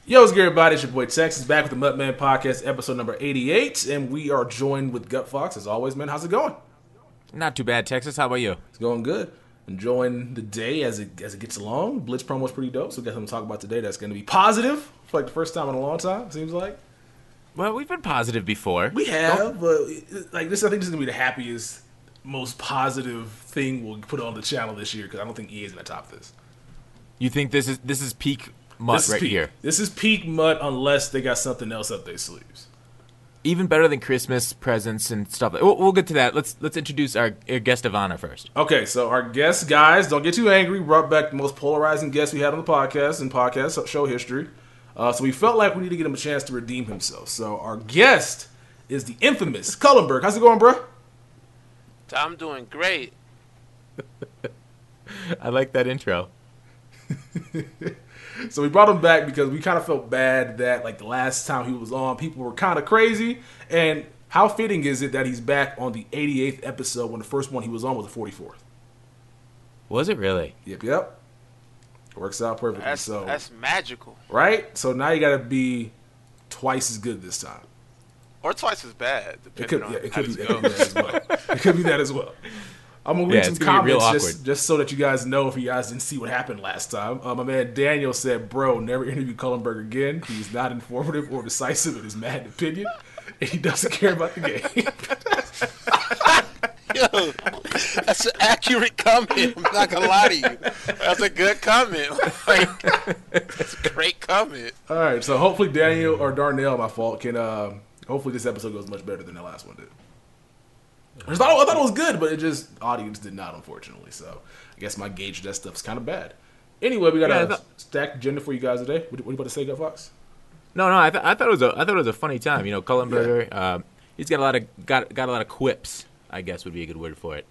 Yo, what's good, everybody? It's your boy Texas back with the Mutt Man Podcast, episode number 88, and we are joined with Gut Fox as always. Man, how's it going? Not too bad, Texas. How about you? It's going good. Enjoying the day as it gets along. Blitz promo's pretty dope, so we got something to talk about today that's going to be positive for like the first time in a long time. Seems like Well, we've been positive before. we have, but like this, I think this is going to be the happiest, most positive thing we'll put on the channel this year because I don't think EA is going to top this. You think this is peak Mutt right peak. here? This is peak Mutt unless they got something else up their sleeves. Even better than Christmas presents and stuff. We'll get to that. Let's introduce our guest of honor first. Okay, so our guest, guys, don't get too angry. We brought back the most polarizing guest we had on the podcast in podcast show history. So we felt like we need to get him a chance to redeem himself. So our guest is the infamous Cullenberg. How's it going, bro? I'm doing great. I like that intro. So we brought him back because we kind of felt bad that like the last time he was on, people were kind of crazy. And how fitting is it that he's back on the 88th episode when the first one he was on was the 44th? Was it really? Yep. Works out perfectly. That's magical. Right? So now you got to be twice as good this time. Or twice as bad, It could, depending on it how could be this that goes. as well. It could be that as well. I'm gonna read Yeah, some it's gonna be real comments awkward. just so that you guys know if you guys didn't see what happened last time. My man Daniel said, "Bro, never interview Cullenberg again. He's not informative or decisive in his mad opinion, and he doesn't care about the game." Yo, that's an accurate comment. I'm not gonna lie to you. That's a good comment. That's a great comment. All right, so hopefully Daniel or Darnell, my fault, can. Hopefully this episode goes much better than the last one did. I thought it was good, but it just audience did not, unfortunately. So I guess my gauge of that stuff's kind of bad. Anyway, we got a stacked agenda for you guys today. What are you about to say, Gut Fox? No. I thought it was a funny time. You know, Cullenberger. He's got a lot of quips. I guess would be a good word for it.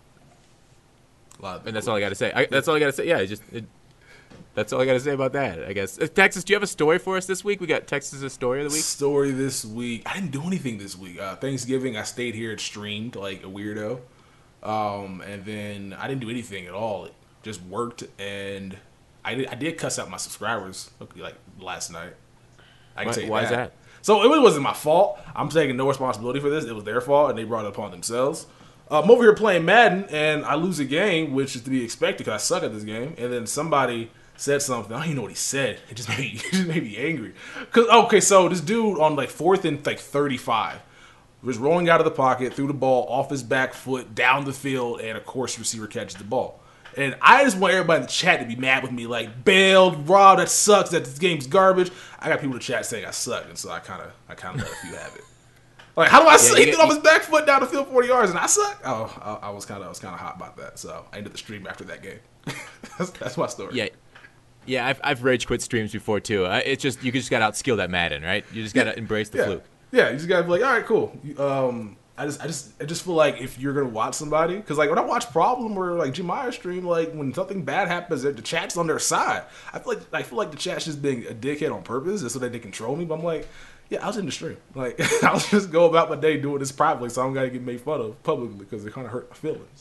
And that's all I got to say. That's all I got to say. Yeah, that's all I got to say about that, I guess. Texas, do you have a story for us this week? We got Texas' story of the week. Story this week. I didn't do anything this week. Thanksgiving, I stayed here and streamed like a weirdo. And then I didn't do anything at all. It just worked, and I did cuss out my subscribers like last night. I can tell you Why is that? So it really wasn't my fault. I'm taking no responsibility for this. It was their fault, and they brought it upon themselves. I'm over here playing Madden, and I lose a game, which is to be expected because I suck at this game. And then somebody said something. I don't even know what he said. It just made me angry. So this dude on like 4th and like 35 was rolling out of the pocket, threw the ball off his back foot, down the field, and of course receiver catches the ball. And I just want everybody in the chat to be mad with me, like, bailed, Rob, that sucks, that this game's garbage. I got people in the chat saying I suck, and so I kind of let a few have it. Like, how do I suck? He threw off his back foot down the field 40 yards, and I suck? Oh, I was kind of hot about that, so I ended the stream after that game. that's my story. Yeah, I've rage quit streams before too. It's just you just got to outskill that Madden, right? You just got to embrace the fluke. Yeah, you just gotta be like, all right, cool. I just feel like if you're gonna watch somebody, because like when I watch Problem or like Jemiah stream, like when something bad happens, the chat's on their side. I feel like the chat's just being a dickhead on purpose, just so that they control me. But I'm like, yeah, I was in the stream. Like I'll just go about my day doing this privately, so I don't gotta get made fun of publicly because it kind of hurt my feelings.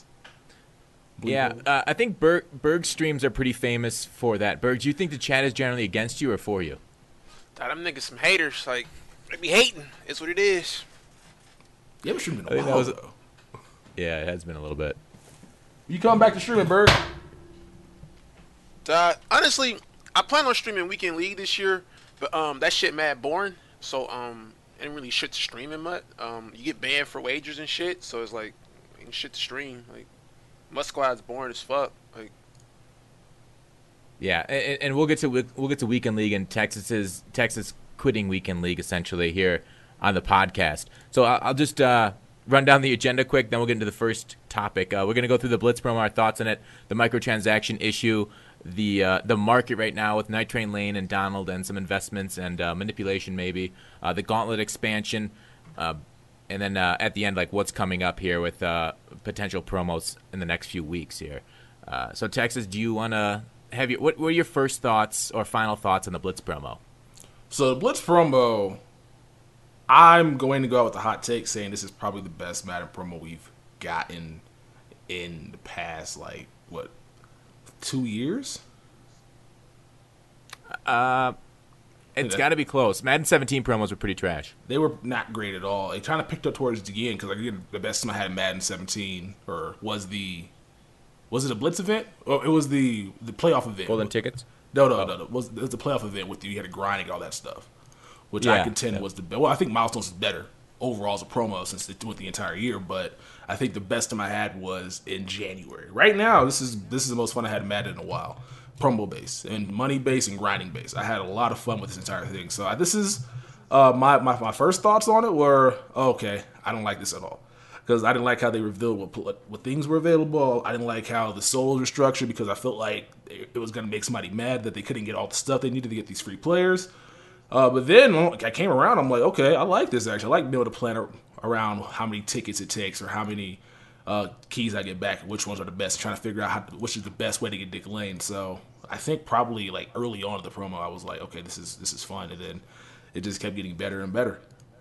I think Berg streams are pretty famous for that. Berg, do you think the chat is generally against you or for you? Them niggas some haters. Like, they be hating. It's what it is. You haven't streamed in a while, though. Yeah, it has been a little bit. You come back to streaming, Berg? Honestly, I plan on streaming Weekend League this year, but that shit mad boring. So ain't really shit to stream in much. You get banned for wagers and shit, so it's like ain't shit to stream. Like, Mud Squad's boring as fuck. Like, yeah, and we'll get to Weekend League and Texas quitting Weekend League essentially here on the podcast. So I'll just run down the agenda quick, then we'll get into the first topic. We're going to go through the Blitz promo, our thoughts on it, the microtransaction issue, the market right now with Night Train Lane and Donald and some investments and manipulation maybe, the Gauntlet expansion, and then at the end, like what's coming up here with potential promos in the next few weeks here. So Texas, do you want to have what were your first thoughts or final thoughts on the Blitz promo? So the Blitz promo, I'm going to go out with a hot take saying this is probably the best Madden promo we've gotten in the past, 2 years? It's got to be close. Madden 17 promos were pretty trash. They were not great at all. They kind of picked up towards the end because again, the best time I had in Madden 17 was it a Blitz event? Or it was the playoff event. Golden tickets? No. It was the playoff event with you had to grind and all that stuff, which I contend was the best. Well, I think Milestones is better overall as a promo since they went the entire year, but I think the best time I had was in January. Right now, this is the most fun I had in Madden in a while. Promo base and money base and grinding base. I had a lot of fun with this entire thing. So this is my first thoughts on it were okay. I don't like this at all because I didn't like how they revealed what things were available. I didn't like how the souls were structured because I felt like it was going to make somebody mad that they couldn't get all the stuff they needed to get these free players. But then when I came around, I'm like, okay, I like this actually. I like being able to plan around how many tickets it takes or how many keys I get back, which ones are the best, trying to figure out which is the best way to get Dick Lane. So I think probably like early on in the promo, I was like, okay, this is fun, and then it just kept getting better and better.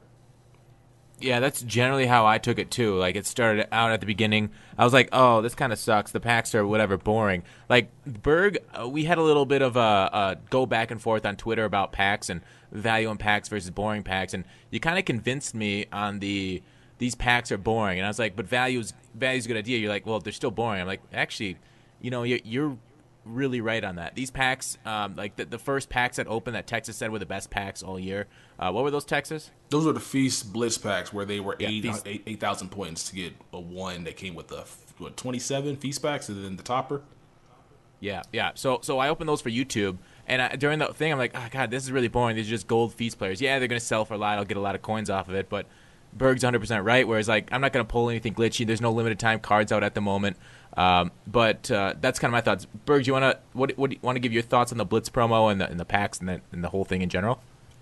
Yeah, that's generally how I took it too. Like it started out at the beginning, I was like, oh, this kind of sucks. The packs are whatever, boring. Like Berg, we had a little bit of a go back and forth on Twitter about packs and value in packs versus boring packs, and you kind of convinced me on these packs are boring, and I was like, but value's a good idea. You're like, well, they're still boring. I'm like, actually, you're really right on that. These packs, like the first packs that opened that Texas said were the best packs all year. What were those, Texas? Those were the Feast Blitz packs where they were 8,000 points to get a one that came with the 27 Feast packs and then the topper. Yeah. So I opened those for YouTube, and during the thing, I'm like, oh, God, this is really boring. These are just gold Feast players. Yeah, they're going to sell for a lot. I'll get a lot of coins off of it, but Berg's 100% right, whereas like I'm not going to pull anything glitchy. There's no limited time cards out at the moment. But that's kind of my thoughts. Berg, do you want to give your thoughts on the Blitz promo and the packs and the whole thing in general?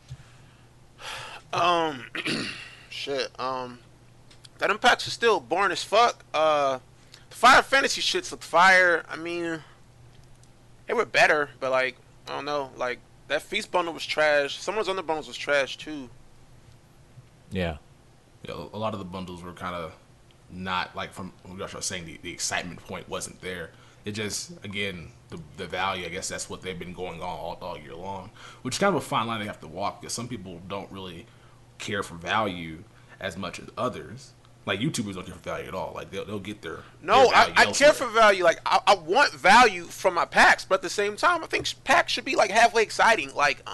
Shit. That them packs are still boring as fuck. The Fire Fantasy shits look fire. I mean, they were better, but like I don't know, like that Feast bundle was trash. Some of those other bundles was trash too. Yeah, a lot of the bundles were kind of not like from what I was saying. The excitement point wasn't there. It just again the value. I guess that's what they've been going on all year long, which is kind of a fine line they have to walk because some people don't really care for value as much as others. Like YouTubers don't care for value at all. Like they'll get their no. Their value I care for value. Like I want value from my packs, but at the same time, I think packs should be like halfway exciting. Like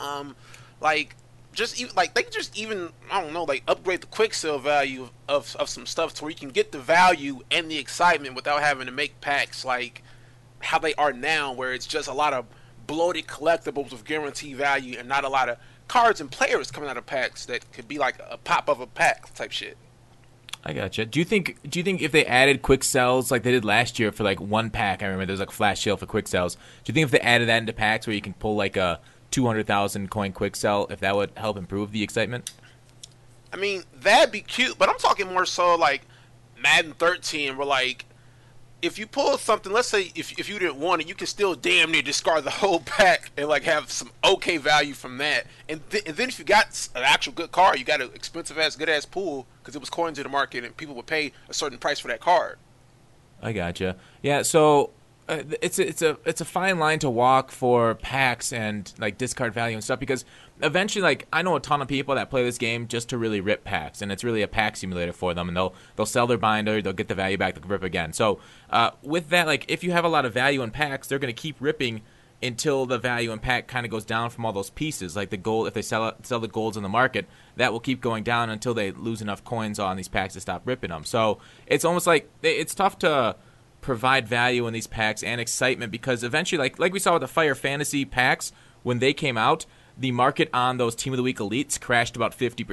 just even like they can just even I don't know like upgrade the quick sale value of some stuff to where you can get the value and the excitement without having to make packs like how they are now, where it's just a lot of bloated collectibles with guaranteed value and not a lot of cards and players coming out of packs that could be like a pop of a pack type shit. I gotcha. Do you think if they added quick sells like they did last year for like one pack, I remember there was like a flash sale for quick sells. Do you think if they added that into packs where you can pull like a 200,000 coin quick sell, if that would help improve the excitement? I mean, that'd be cute, but I'm talking more so like Madden 13, where like if you pull something, let's say if you didn't want it, you can still damn near discard the whole pack and like have some okay value from that. And then if you got an actual good card, you got an expensive ass, good ass pool because it was coins in the market and people would pay a certain price for that card. I gotcha. Yeah, so it's a fine line to walk for packs and like discard value and stuff because eventually, like I know a ton of people that play this game just to really rip packs, and it's really a pack simulator for them. And they'll sell their binder, they'll get the value back, they'll rip again. So with that, like if you have a lot of value in packs, they're going to keep ripping until the value in pack kind of goes down from all those pieces. Like the gold, if they sell the golds in the market, that will keep going down until they lose enough coins on these packs to stop ripping them. So it's almost like it's tough to provide value in these packs and excitement because eventually, like we saw with the Fire Fantasy packs when they came out, the market on those Team of the Week elites crashed about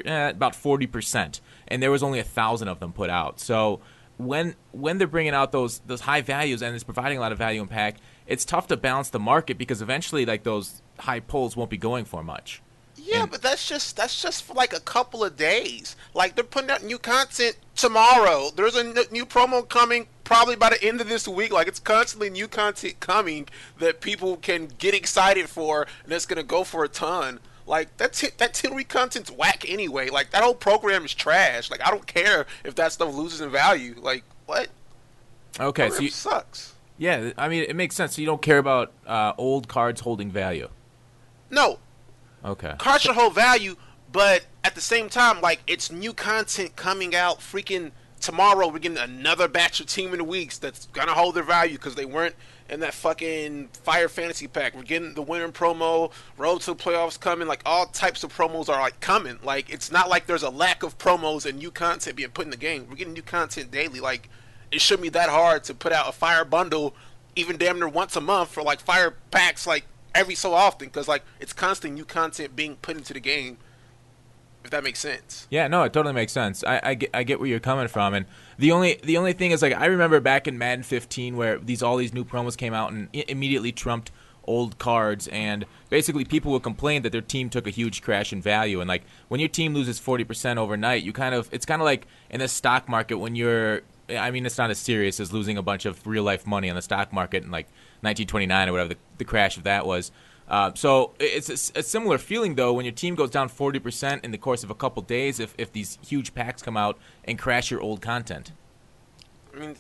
40%, and there was only 1,000 of them put out. So when they're bringing out those high values and it's providing a lot of value in pack, it's tough to balance the market because eventually like those high pulls won't be going for much. Yeah, but that's just for like a couple of days. Like they're putting out new content tomorrow. There's a new promo coming probably by the end of this week. Like it's constantly new content coming that people can get excited for, and it's gonna go for a ton. Like that 10-week content's whack anyway. Like that whole program is trash. Like I don't care if that stuff loses in value. Like what? Okay, so sucks. Yeah, I mean it makes sense. So you don't care about old cards holding value. No. Okay. Cards should hold value, but at the same time, like, it's new content coming out freaking tomorrow. We're getting another batch of Team of the Weeks that's gonna hold their value because they weren't in that fucking Fire Fantasy Pack. We're getting the winter promo, Road to the Playoffs coming. Like, all types of promos are like coming. Like, it's not like there's a lack of promos and new content being put in the game. We're getting new content daily. Like, it shouldn't be that hard to put out a Fire bundle even damn near once a month for like Fire packs like every so often, because like it's constant new content being put into the game, if that makes sense. Yeah, no, it totally makes sense. I get where you're coming from, and the only thing is, like, I remember back in Madden 15 where all these new promos came out and immediately trumped old cards, and basically people would complain that their team took a huge crash in value. And like when your team loses 40% overnight, it's kind of like in the stock market when you're, I mean, it's not as serious as losing a bunch of real life money on the stock market in like 1929 or whatever the crash of that was. So it's a similar feeling, though, when your team goes down 40% in the course of a couple days if these huge packs come out and crash your old content. I mean,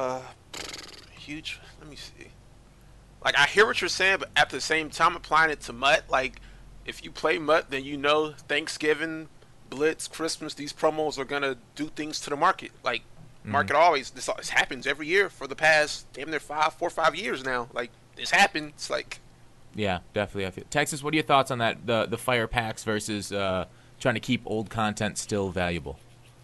huge. Let me see. Like, I hear what you're saying, but at the same time, applying it to MUT, like, if you play MUT, then you know Thanksgiving, Blitz, Christmas, these promos are gonna do things to the market. Like, market always, this happens every year for the past damn near 4 or 5 years now. Like, this happens. Like, yeah, definitely. I feel. Texas, what are your thoughts on that? The fire packs versus trying to keep old content still valuable.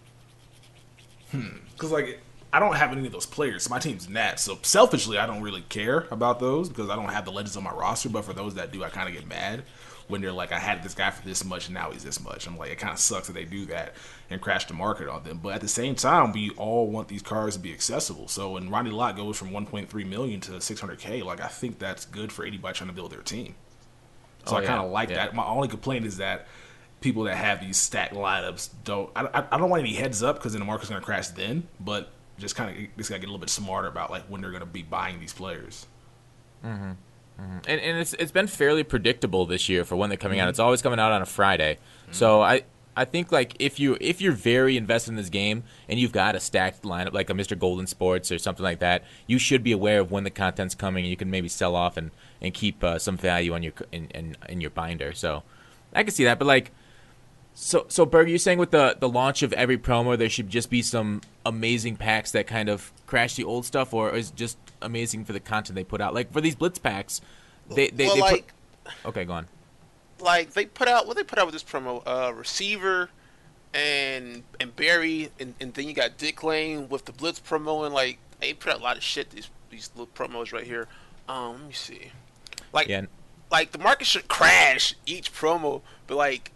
Because like I don't have any of those players, so my team's Nats. So selfishly, I don't really care about those because I don't have the legends on my roster. But for those that do, I kind of get mad when they're like, I had this guy for this much and now he's this much. I'm like, it kind of sucks that they do that and crash the market on them. But at the same time, we all want these cards to be accessible. So when Ronnie Lott goes from 1.3 million to 600K, like I think that's good for anybody trying to build their team. So I kind of like that. My only complaint is that people that have these stacked lineups don't. I don't want any heads up because then the market's going to crash then. But just kind of got to get a little bit smarter about like when they're going to be buying these players. Mm-hmm. Mm-hmm. And it's been fairly predictable this year for when they're coming out. It's always coming out on a Friday. So I think like if you're very invested in this game and you've got a stacked lineup like a Mr. Golden Sports or something like that, you should be aware of when the content's coming and you can maybe sell off and keep some value on your in your binder. So I can see that. But like so Berg, you're saying with the launch of every promo there should just be some amazing packs that kind of crash the old stuff, or is it just amazing for the content they put out? Like for these Blitz packs, they like okay, go on. Like they put out with this promo, receiver and Barry, and then you got Dick Lane with the Blitz promo, and like they put out a lot of shit. These little promos right here. Let me see. Like like the market should crash each promo, but like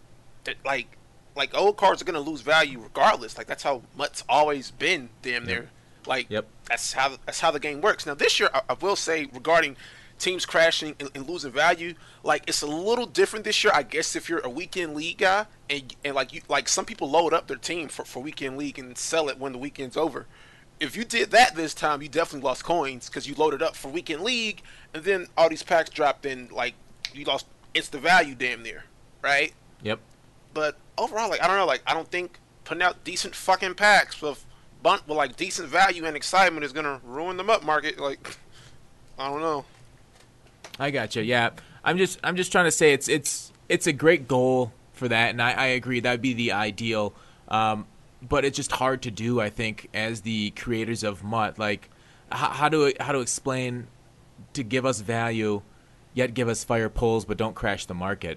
old cards are gonna lose value regardless. Like that's how MUT's always been, damn near. Like that's how the game works. Now this year, I will say regarding teams crashing and losing value, like it's a little different this year. I guess if you're a weekend league guy and like some people load up their team for weekend league and sell it when the weekend's over. If you did that this time, you definitely lost coins because you loaded up for weekend league and then all these packs dropped in. Like you lost, it's the value damn near, right? Yep. But overall, like I don't know, like I don't think putting out decent fucking packs with like decent value and excitement is gonna ruin the MUT market. Like I don't know. I gotcha. Yeah, I'm just trying to say it's a great goal for that, and I agree that would be the ideal. But it's just hard to do, I think, as the creators of MUT. Like, how to explain to give us value, yet give us fire pulls, but don't crash the market.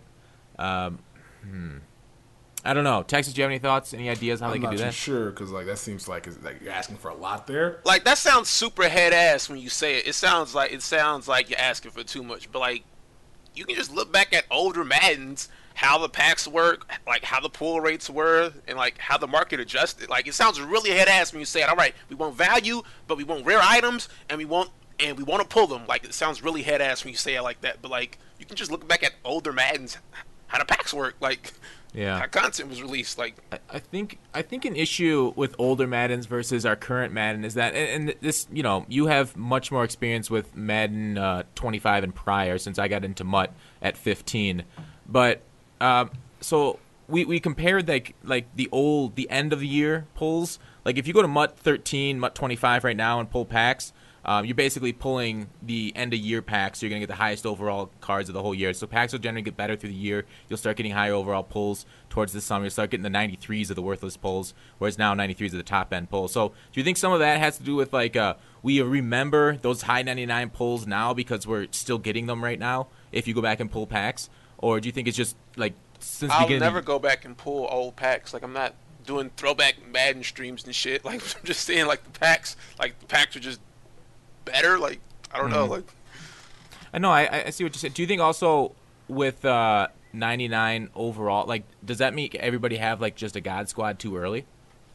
I don't know. Texas, do you have any thoughts? Any ideas how they can do that? I'm not too sure because like that seems like you're asking for a lot there. Like that sounds super head ass when you say it. It sounds like you're asking for too much. But like, you can just look back at older Maddens, how the packs work, like how the pull rates were, and like how the market adjusted. Like it sounds really head ass when you say it. All right, we want value, but we want rare items, and we want to pull them. Like it sounds really head ass when you say it like that. But like, you can just look back at older Maddens, how the packs work. Like. Yeah, how content was released. Like I think an issue with older Maddens versus our current Madden is that, and this, you know, you have much more experience with Madden 25 and prior since I got into MUT at 15, but so we compared like the end of the year pulls. Like if you go to MUT 13, MUT 25 right now and pull packs, You're basically pulling the end-of-year packs, so you're going to get the highest overall cards of the whole year. So packs will generally get better through the year. You'll start getting higher overall pulls towards the summer. You'll start getting the 93s of the worthless pulls, whereas now 93s are the top-end pulls. So do you think some of that has to do with, like, we remember those high 99 pulls now because we're still getting them right now if you go back and pull packs? Or do you think it's just, like, since the I'll beginning? never go back and pull old packs. Like, I'm not doing throwback Madden streams and shit. Like, I'm just saying, like, the packs are just better. Like, I don't know. Like, I know, I see what you said. Do you think also with 99 overall, like, does that make everybody have, like, just a God Squad too early?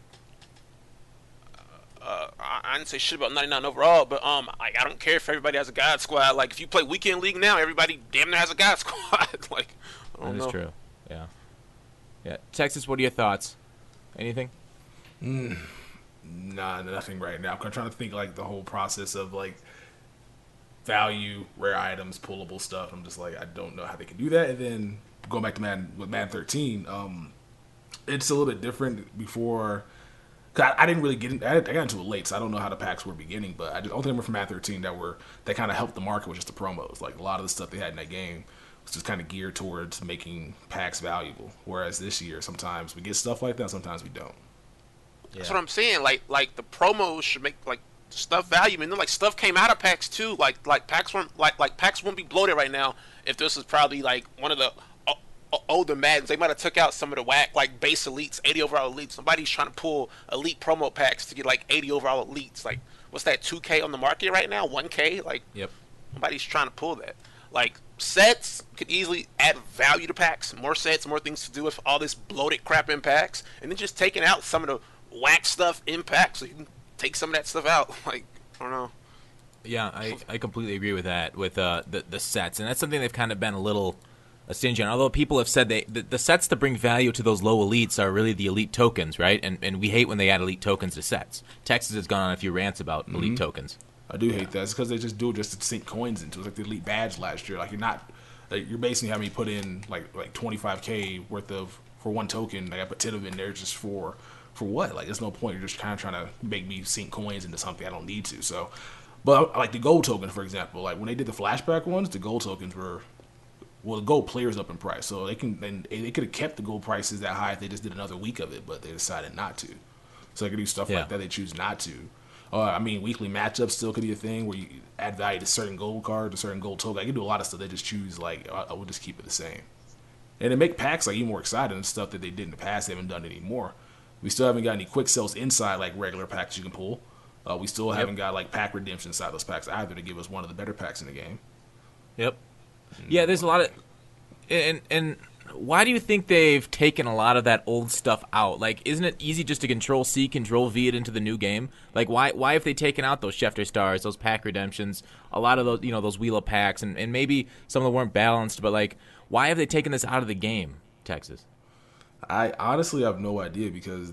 I didn't say shit about 99 overall, but like, I don't care if everybody has a God Squad. Like, if you play Weekend League now, everybody damn near has a God Squad. Like, I don't know. That is true. Yeah. Yeah. Texas, what are your thoughts? Anything? Nah, nothing right now. I'm trying to think like the whole process of like value, rare items, pullable stuff. I'm just like, I don't know how they can do that. And then going back to Madden 13, it's a little bit different before. Cause I didn't really get in, I got into it late, so I don't know how the packs were beginning. But I just, the only thing from Madden 13 that kind of helped the market was just the promos. Like a lot of the stuff they had in that game was just kind of geared towards making packs valuable. Whereas this year, sometimes we get stuff like that, sometimes we don't. That's what I'm saying. Like the promos should make like stuff valuable. And then like stuff came out of packs too. Like packs weren't like packs wouldn't be bloated right now if this was probably like one of the older Maddens. They might have took out some of the whack like base elites, 80 overall elites. Somebody's trying to pull elite promo packs to get like 80 overall elites. Like what's that, 2K on the market right now? 1K? Like, yep. Nobody's trying to pull that. Like sets could easily add value to packs. More sets, more things to do with all this bloated crap in packs, and then just taking out some of the whack stuff in packs so you can take some of that stuff out. Like, I don't know. Yeah, I completely agree with that, with the sets. And that's something they've kind of been a little stingy on. Although people have said the sets that bring value to those low elites are really the elite tokens, right? And we hate when they add elite tokens to sets. Texas has gone on a few rants about elite tokens. I do hate that. It's because they just do it just to sink coins into it. It's like the elite badge last year. Like you're basically having me put in like 25K worth of for one token. Like I put 10 of them in there just for what? Like there's no point. You're just kind of trying to make me sink coins into something I don't need to. So, but like the gold tokens, for example, like when they did the flashback ones, the gold tokens were, well, the gold players up in price. So they could have kept the gold prices that high if they just did another week of it, but they decided not to. So they could do stuff like that. They choose not to. I mean, weekly matchups still could be a thing where you add value to certain gold cards, a certain gold token. I can do a lot of stuff. They just choose like I will just keep it the same, and it make packs like even more exciting and stuff that they did in the past. They haven't done anymore. We still haven't got any quick sells inside like regular packs you can pull. We still haven't got like pack redemption inside those packs either to give us one of the better packs in the game. Yep. Yeah, there's a lot of and why do you think they've taken a lot of that old stuff out? Like, isn't it easy just to Control-C, Control-V it into the new game? Like, why have they taken out those Schefter stars, those pack redemptions, a lot of those, those Wheel of packs, and maybe some of them weren't balanced, but, like, why have they taken this out of the game, Texas? I honestly have no idea because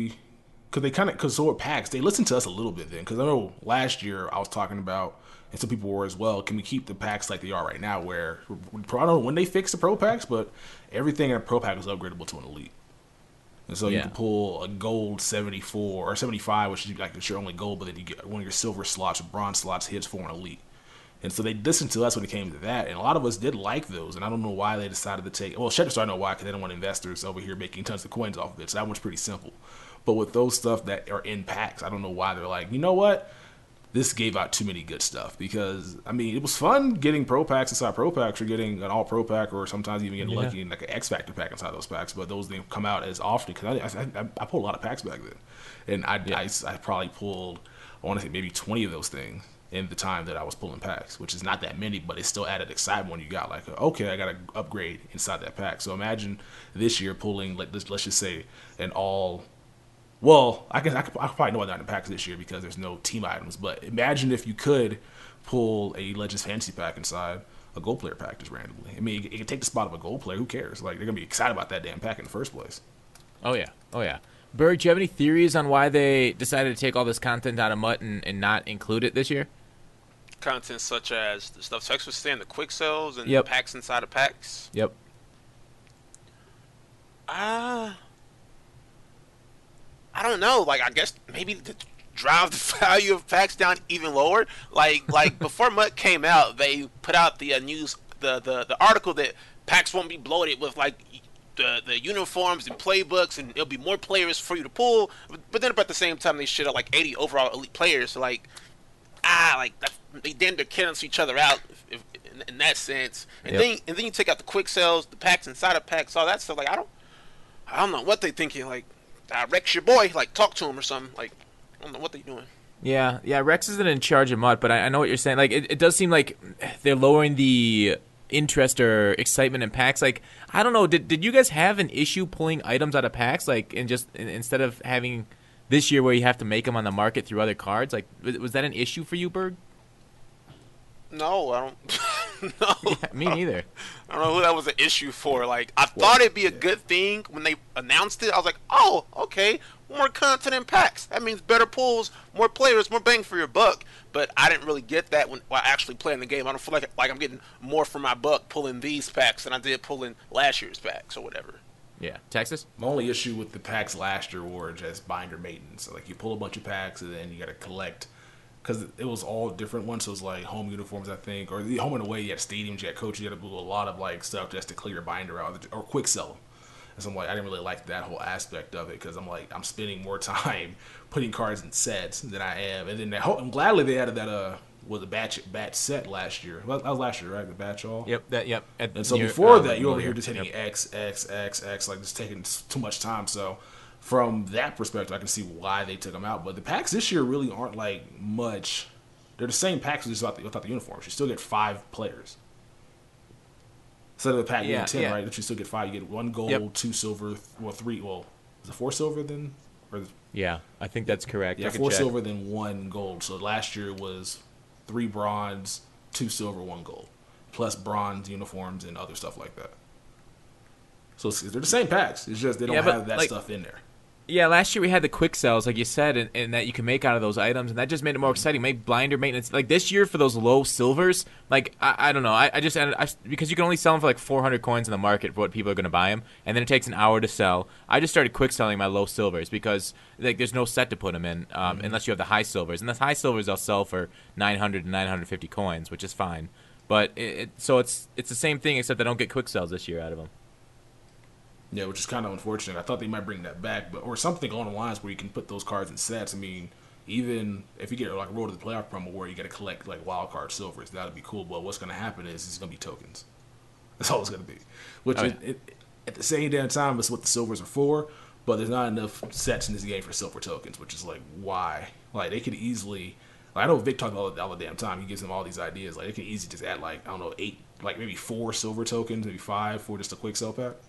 so with packs, they listened to us a little bit then. Because I know last year I was talking about, and some people were as well, can we keep the packs like they are right now where, I don't know when they fix the pro packs, but everything in a pro pack is upgradable to an elite. And so you can pull a gold 74 or 75, which is like your only gold, but then you get one of your silver slots or bronze slots hits for an elite. And so they listened to us when it came to that, and a lot of us did like those, and I don't know why they decided to take, well, Schefter Star, I know why, because they don't want investors over here making tons of coins off of it, so that one's pretty simple. But with those stuff that are in packs, I don't know why they're like, you know what? This gave out too many good stuff because, I mean, it was fun getting pro packs inside pro packs or getting an all pro pack or sometimes even getting lucky in like an X Factor pack inside those packs, but those didn't come out as often because I pulled a lot of packs back then. And I probably pulled, I want to say maybe 20 of those things in the time that I was pulling packs, which is not that many, but it still added excitement when you got like, okay, I got to upgrade inside that pack. So imagine this year pulling, like, let's just say an all, well, I could probably know about the packs this year because there's no team items, but imagine if you could pull a Legends Fantasy pack inside a gold player pack just randomly. I mean, it could take the spot of a gold player. Who cares? Like, they're going to be excited about that damn pack in the first place. Oh, yeah. Berg, do you have any theories on why they decided to take all this content out of MUT and not include it this year? Content such as the stuff Tex was saying, the quick sells and Yep. packs inside of packs. Yep. I don't know. Like, I guess maybe to drive the value of packs down even lower. Like before MUT came out, they put out the news, the article that packs won't be bloated with like the uniforms and playbooks, and there'll be more players for you to pull. But then, about the same time, they shit out like 80 overall elite players. So like, they damn near cancel each other out in that sense. And then you take out the quick sells, the packs inside of packs, all that stuff. Like I don't know what they thinking. Like, Rex your boy, like talk to him or something. Like, I don't know what they doing. Yeah. Rex isn't in charge of MUT, but I know what you're saying. Like, it does seem like they're lowering the interest or excitement in packs. Like, I don't know. Did you guys have an issue pulling items out of packs? Like, instead of having this year where you have to make them on the market through other cards? Like, was that an issue for you, Berg? No, I don't. No, Yeah, me neither. I don't know who that was an issue for. Like, I thought it'd be a good thing when they announced it. I was like, oh, okay, more content in packs. That means better pulls, more players, more bang for your buck. But I didn't really get that while actually playing the game. I don't feel like I'm getting more for my buck pulling these packs than I did pulling last year's packs or whatever. Yeah. Texas? My only issue with the packs last year were just binder maintenance. So, like, you pull a bunch of packs and then you got to collect. Because it was all different ones. So it was like home uniforms, I think. Or the home and away, you had stadiums, you had coaches. You had to do a lot of like stuff just to clear your binder out. Or quick sell them. And so I'm like, I didn't really like that whole aspect of it. Because I'm like, I'm spending more time putting cards in sets than I am. And then I'm gladly they added that was a batch set last year. Well, that was last year, right? The batch all. Yep. And so before that, you're over here just hitting X, like just taking too much time. So from that perspective, I can see why they took them out. But the packs this year really aren't like much. They're the same packs just without the uniforms. You still get 5 players. Instead of the pack getting 10, right? But you still get 5. You get 1 gold, 2 silver, 3. Well, is it 4 silver then? Yeah, I think that's correct. Yeah, 4 silver, then 1 gold. So last year was 3 bronze, 2 silver, 1 gold, plus bronze uniforms and other stuff like that. So they're the same packs. It's just they don't have that stuff in there. Yeah, last year we had the quick sells, like you said, and that you can make out of those items, and that just made it more exciting. Make blinder maintenance. Like this year for those low silvers, like I don't know. I just because you can only sell them for like 400 coins in the market for what people are going to buy them, and then it takes an hour to sell. I just started quick selling my low silvers because like there's no set to put them in unless you have the high silvers, and the high silvers I'll sell for 900 and 950 coins, which is fine. But so it's the same thing except I don't get quick sells this year out of them. Yeah, which is kind of unfortunate. I thought they might bring that back, or something along the lines where you can put those cards in sets. I mean, even if you get like a Road to the Playoff promo where you got to collect like wild card silvers, that would be cool. But what's going to happen is it's going to be tokens. That's all it's going to be. Which at the same damn time, it's what the silvers are for. But there's not enough sets in this game for silver tokens, which is like why. Like they could easily. Like, I know Vic talks all the damn time. He gives them all these ideas. Like they could easily just add like 8, like maybe 4 silver tokens, maybe 5 for just a quick sell pack.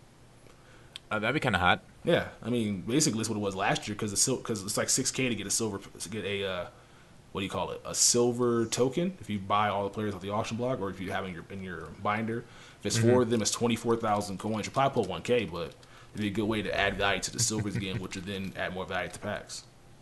That'd be kind of hot. Yeah, I mean, basically it's what it was last year because it's like $6,000 to get a silver to get a what do you call it, a silver token if you buy all the players off the auction block, or if you have in your binder. If it's 4 of them, it's 24,000 coins. You probably pull $1,000, but it'd be a good way to add value to the silvers again, which would then add more value to packs.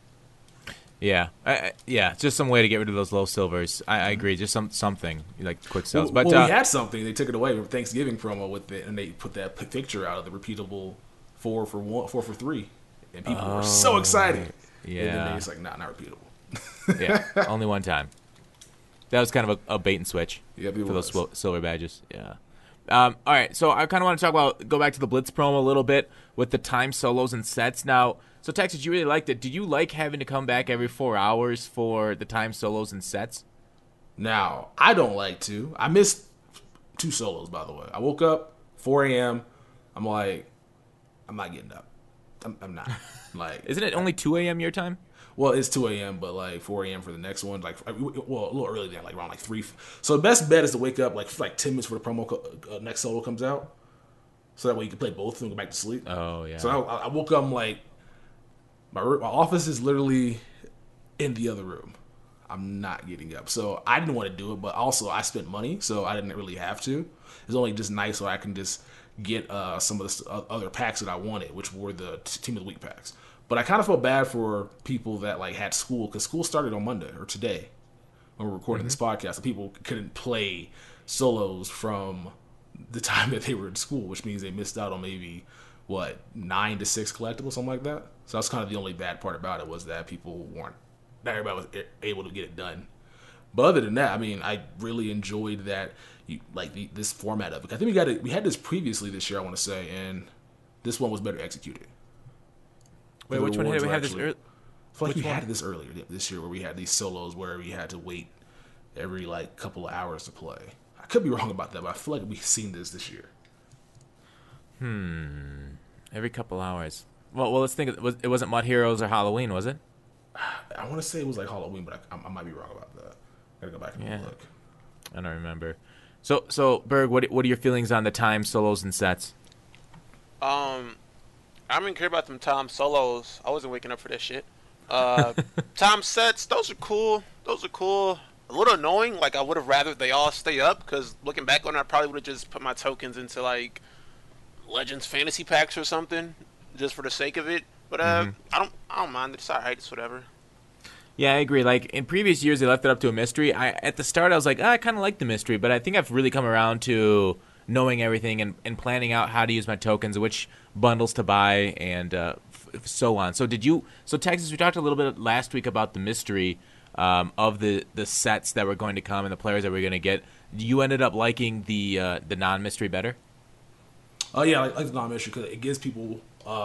Yeah, it's just some way to get rid of those low silvers. I agree, just something like quick sells. Well, we had something. They took it away with Thanksgiving promo with it, and they put that picture out of the repeatable 4 for 3, and people were so excited. Yeah, and then they just like, not repeatable. Yeah, only one time. That was kind of a bait and switch for those silver badges. Yeah. All right, so I kind of want to go back to the Blitz promo a little bit with the time solos and sets. Now, so Texas, you really liked it. Did you like having to come back every 4 hours for the time solos and sets? Now, I don't like to. I missed 2 solos, by the way. I woke up 4 a.m. I'm like, I'm not getting up. I'm not. Like, isn't it only 2 a.m. your time? Well, it's 2 a.m., but like 4 a.m. for the next one. Like, well, a little earlier than that, like around like 3. So the best bet is to wake up like 10 minutes before the promo next solo comes out, so that way you can play both and go back to sleep. Oh yeah. So I woke up. I'm like, my office is literally in the other room. I'm not getting up, so I didn't want to do it. But also, I spent money, so I didn't really have to. It's only just nice so I can just get some of the other packs that I wanted, which were the Team of the Week packs. But I kind of felt bad for people that like had school, because school started on Monday or today when we're recording this podcast. So people couldn't play solos from the time that they were in school, which means they missed out on maybe what 9 to 6 collectibles, something like that. So that's kind of the only bad part about it, was that not everybody was able to get it done. But other than that, I mean, I really enjoyed that, this format of it. I think we had this previously this year, I want to say, and this one was better executed. Wait, which one did we have this? I feel like we had this earlier this year, where we had these solos where we had to wait every couple of hours to play. I could be wrong about that, but I feel like we've seen this year. Every couple hours. Well, let's think. It wasn't Mud Heroes or Halloween, was it? I want to say it was like Halloween, but I might be wrong about that. Gotta go back and look. I don't remember. So Berg, what are your feelings on the time solos and sets? I didn't care about them time solos. I wasn't waking up for that shit. Time sets, those are cool. A little annoying. Like, I would have rather they all stay up, because looking back on it, I probably would have just put my tokens into Legends fantasy packs or something, just for the sake of it. But I don't mind. It's alright. It's whatever. Yeah, I agree. Like, in previous years, they left it up to a mystery. At the start, I was like, I kind of like the mystery, but I think I've really come around to knowing everything and planning out how to use my tokens, which bundles to buy, and so on. So Texas, we talked a little bit last week about the mystery of the sets that were going to come and the players that we're going to get. You ended up liking the non-mystery better? Oh yeah, I like the non-mystery because it gives people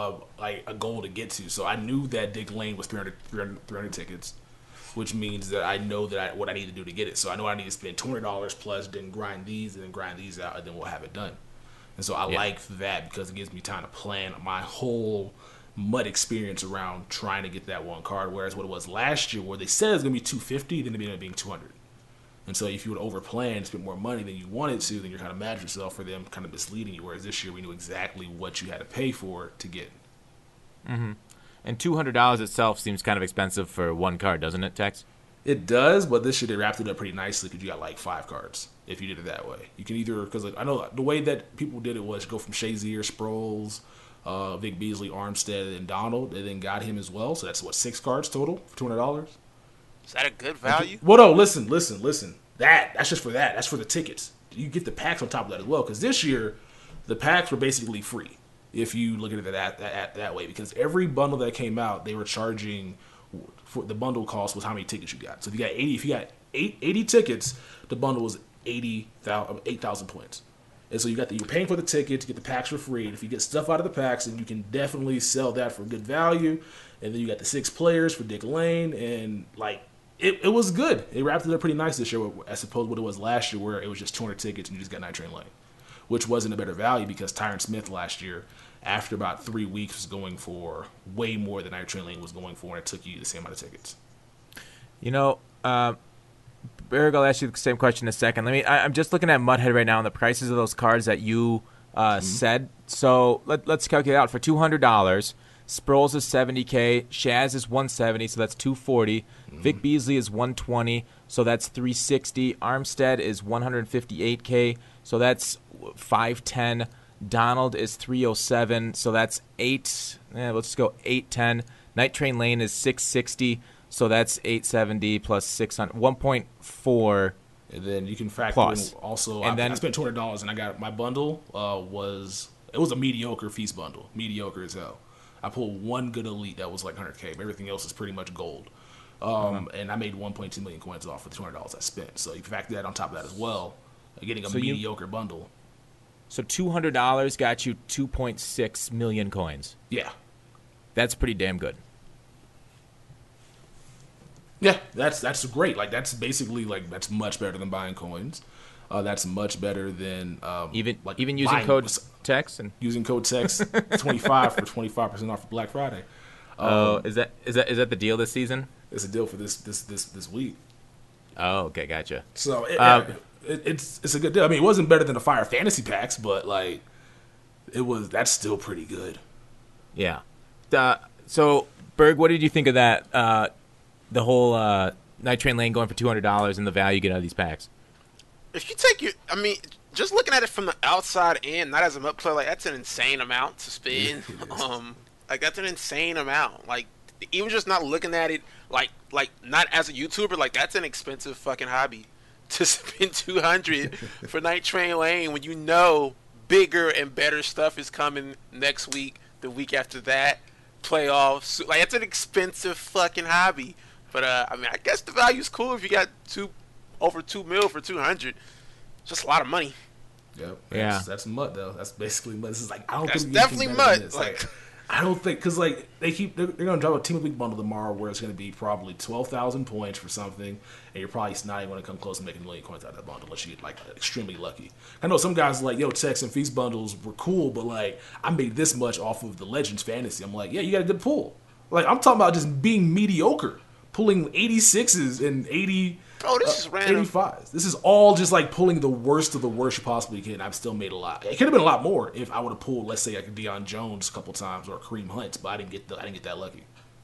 a goal to get to. So I knew that Dick Lane was 300 tickets, which means that I know what I need to do to get it. So I know I need to spend $200 plus, then grind these out, and then we'll have it done. And so I like that because it gives me time to plan my whole MUT experience around trying to get that one card. Whereas what it was last year, where they said it was going to be 250, then it ended up being 200. And so if you would overplan and spend more money than you wanted to, then you're kind of mad at yourself for them kind of misleading you. Whereas this year we knew exactly what you had to pay for to get. Mm-hmm. And $200 itself seems kind of expensive for one card, doesn't it, Tex? It does, but this year they wrapped it up pretty nicely because you got 5 cards if you did it that way. You can either, because I know the way that people did it was go from Shazier, Sproles, Vic Beasley, Armstead, and Donald, and then got him as well. So that's 6 cards total for $200. Is that a good value? Well, no, listen. That's just for that. That's for the tickets. You get the packs on top of that as well. Because this year, the packs were basically free if you look at it that way. Because every bundle that came out, they were charging for the bundle cost was how many tickets you got. So if you got 80 tickets, the bundle was 8,000 points. And so you're paying for the ticket to get the packs for free. And if you get stuff out of the packs, then you can definitely sell that for good value. And then you got the 6 players for Dick Lane, and it was good. It wrapped it up pretty nice this year, as opposed to what it was last year, where it was just 200 tickets and you just got Night Train Lane, which wasn't a better value because Tyron Smith last year, after about 3 weeks, was going for way more than Night Train Lane was going for, and it took you the same amount of tickets. Berg, I'll ask you the same question in a second. I'm just looking at Mudhead right now and the prices of those cards that you said. So let's calculate out. For $200, Sproles is $70K, Shaz is $170, so that's $240. Vic Beasley is $120, so that's $360. Armstead is $158K, so that's $510. Donald is $307, so that's let's go $810. Night Train Lane is $660, so that's $870 plus $600, $1.4. And then you can factor plus. In also. And I spent $200 and I got my bundle was a mediocre feast bundle, mediocre as hell. I pulled one good elite that was 100K, but everything else is pretty much gold. And I made 1.2 million coins off of the $200 I spent. So you factor that on top of that as well, getting a mediocre bundle. So $200 got you 2.6 million coins. Yeah. That's pretty damn good. Yeah, that's great. That's basically that's much better than buying coins. That's much better than even using code TEX and using code TEX 25 for 25% off for Black Friday. Is that the deal this season? It's a deal for this week. Oh, okay, gotcha. So it's a good deal. I mean, it wasn't better than the Fire Fantasy packs, but that's still pretty good. Yeah. So Berg, what did you think of that? The whole Night Train Lane going for $200 and the value you get out of these packs. If you take just looking at it from the outside in, not as a MUT player, that's an insane amount to spend. That's an insane amount. Even just not looking at it, not as a YouTuber, that's an expensive fucking hobby to spend $200 for Night Train Lane when bigger and better stuff is coming next week, the week after that, playoffs. Like, it's an expensive fucking hobby. But I mean, I guess the value's cool if you got over $2 million for 200. Just a lot of money. Yep. Yeah. That's mud though. That's basically mud. This is like I don't That's think definitely mud. Like I don't think because like they're gonna drop a Team of the Week bundle tomorrow where it's gonna be probably 12,000 points for something, and you're probably not even gonna come close to making 1 million coins out of that bundle unless you get like extremely lucky. I know some guys are like, yo, Tex and Feast bundles were cool, but like I made this much off of the Legends Fantasy. I'm like, yeah, you got a good pull. Like I'm talking about just being mediocre, pulling 86s and 80. Bro, this is random. 85s. This is all just like pulling the worst of the worst you possibly can. I've still made a lot. It could have been a lot more if I would have pulled, let's say, like Deion Jones a couple times or Kareem Hunt, but I didn't get that lucky.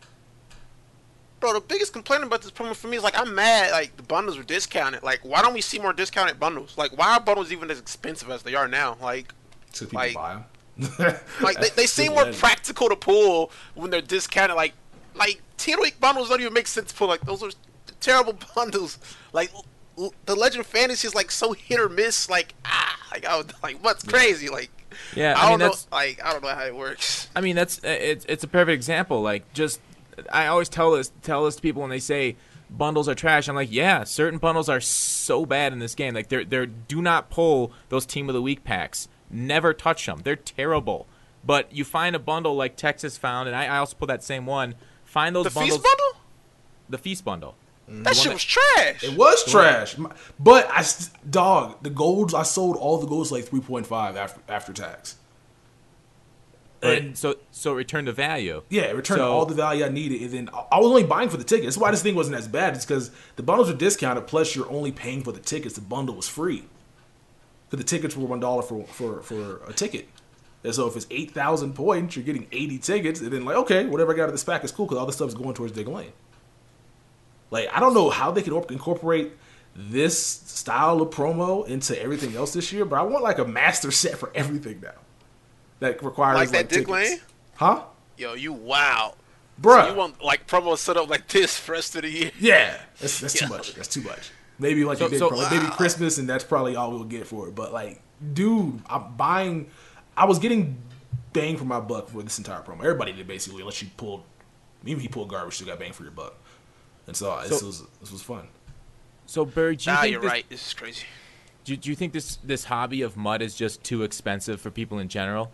Bro, the biggest complaint about this promo for me is like I'm mad like the bundles were discounted. Like, why don't we see more discounted bundles? Like, why are bundles even as expensive as they are now? Like, So people buy them. like they seem more practical to pull when they're discounted. Like Team Week bundles don't even make sense to pull. Like, those are terrible bundles. Like the Legend Fantasy is like so hit or miss. Like what's crazy? Like Yeah, I mean don't know. that's. Like I don't know how it works. I mean that's it's a perfect example. Like just I always tell this to people when they say bundles are trash. I'm like, yeah, certain bundles are so bad in this game. Like they're do not pull those Team of the Week packs. Never touch them. They're terrible. But you find a bundle like Texas found, and I also put that same one. Find those The bundles. Feast bundle? The Feast bundle. That shit was trash. It was trash, but the golds I sold all the golds like 3.5 after tax. And so it returned the value. Yeah, it returned all the value I needed, and then I was only buying for the tickets. That's why this thing wasn't as bad. It's because the bundles are discounted, plus you're only paying for the tickets. The bundle was free. Because the tickets were $1 for a ticket. And so if it's 8,000 points, you're getting 80 tickets, and then like, okay, whatever I got out of this pack is cool because all this stuff is going towards Dig Lane. Like, I don't know how they can incorporate this style of promo into everything else this year, but I want like a master set for everything now. That requires Like that Dig tickets. Lane? Huh? Yo, you wow. Bruh. So you want like promo set up like this for the rest of the year? Yeah. That's too much. That's too much. Maybe like a big promo, maybe Christmas, and that's probably all we'll get for it. But like, dude, I was getting bang for my buck for this entire promo. Everybody did basically, unless you pulled, even if you pulled garbage, you got bang for your buck. And so this was fun. So Bird, do you think you're right. This is crazy. Do you think this hobby of mud is just too expensive for people in general?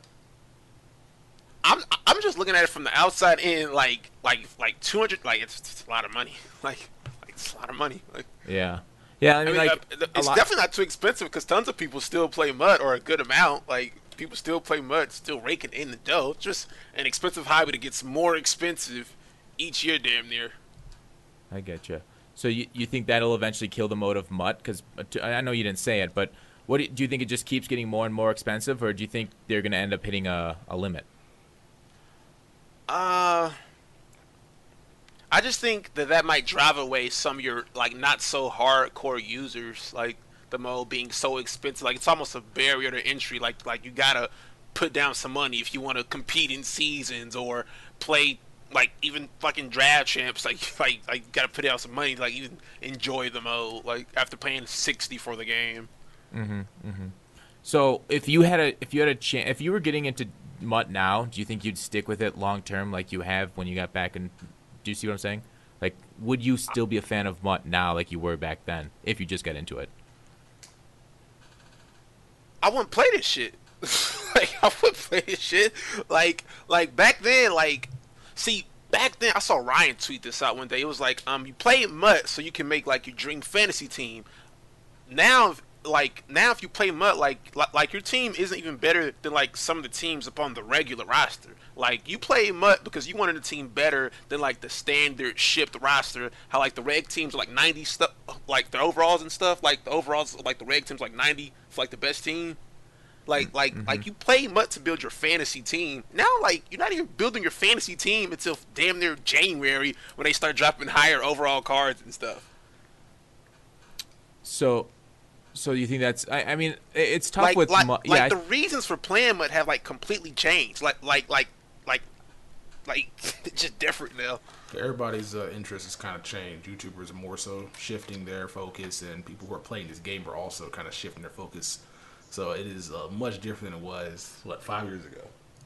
I'm just looking at it from the outside in, like 200, like it's a lot of money. Like it's a lot of money. Like Yeah. I mean like it's definitely not too expensive because tons of people still play mud or a good amount. Like people still play mud, still raking in the dough. It's just an expensive hobby that gets more expensive each year, damn near. I get you. So you think that'll eventually kill the mode of MUT? Because I know you didn't say it, but do you think it just keeps getting more and more expensive, or do you think they're going to end up hitting a limit? I just think that might drive away some of your like not so hardcore users, like the mode being so expensive. Like it's almost a barrier to entry. Like you gotta put down some money if you want to compete in seasons or play. Like even fucking draft champs, like you gotta put out some money to like even enjoy the mode. Like after paying $60 for the game. So if you were getting into MUT now, do you think you'd stick with it long term, like you have when you got back? And do you see what I'm saying? Like, would you still be a fan of MUT now, like you were back then, if you just got into it? I wouldn't play this shit. Like I wouldn't play this shit. Like back then, like. See, back then I saw Ryan tweet this out one day. It was like, you play MUT so you can make like your dream fantasy team. Now if you play MUT, like your team isn't even better than like some of the teams up on the regular roster. Like you play MUT because you wanted a team better than like the standard shipped roster. How like the reg teams are like 90 stuff, like the overalls and stuff. Like the overalls, like the reg teams like 90 for like the best team. Like you play MUT to build your fantasy team. Now, like, you're not even building your fantasy team until damn near January when they start dropping higher overall cards and stuff. So you think that's? I mean, it's tough with MUT. Yeah, the reasons for playing MUT have like completely changed. Like it's just different now. Everybody's interest has kind of changed. YouTubers are more so shifting their focus, and people who are playing this game are also kind of shifting their focus So it is much different than it was 5 years ago.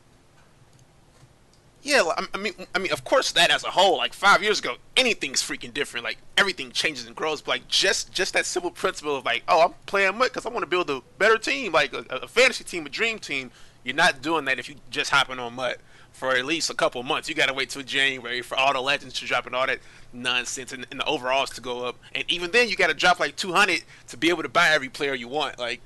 Yeah, I mean, of course, that as a whole, like 5 years ago, anything's freaking different. Like everything changes and grows. But like just that simple principle of like, oh, I'm playing MUT because I want to build a better team, like a fantasy team, a dream team. You're not doing that if you just hopping on MUT for at least a couple months. You got to wait till January for all the legends to drop and all that nonsense and the overalls to go up. And even then, you got to drop like 200 to be able to buy every player you want. Like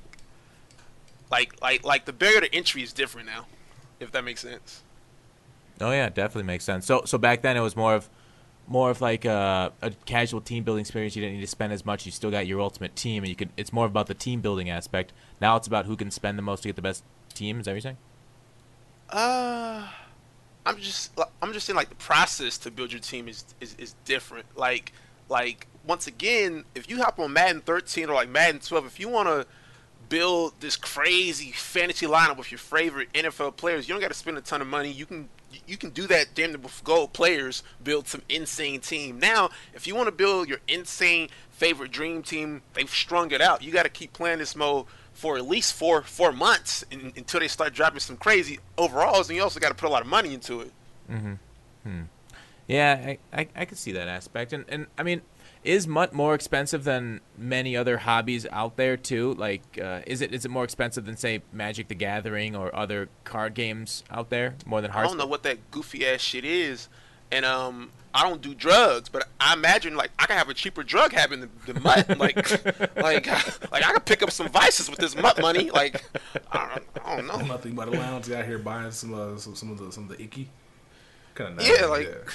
the barrier to entry is different now, if that makes sense. Oh yeah, it definitely makes sense. So back then it was more of like a casual team building experience. You didn't need to spend as much. You still got your ultimate team, and it's more about the team building aspect. Now it's about who can spend the most to get the best team. Is that what you're saying? I'm just saying like the process to build your team is different. Like once again, if you hop on Madden 13 or like Madden 12, if you want to build this crazy fantasy lineup with your favorite NFL players, you don't got to spend a ton of money. You can do that damn near with gold players, build some insane team. Now, if you want to build your insane favorite dream team, they've strung it out. You got to keep playing this mode for at least four months until they start dropping some crazy overalls, and you also got to put a lot of money into it. Mm-hmm. Yeah, I can see that aspect. And I mean, is MUT more expensive than many other hobbies out there too? Like, is it more expensive than say Magic the Gathering or other card games out there more than Hearthstone? I don't know what that goofy ass shit is, and I don't do drugs, but I imagine like I can have a cheaper drug habit than MUT. like I could pick up some vices with this MUT money. Like I don't know. Nothing but a lounge guy here buying some of the icky. Kind of nice. Yeah, like. Yeah.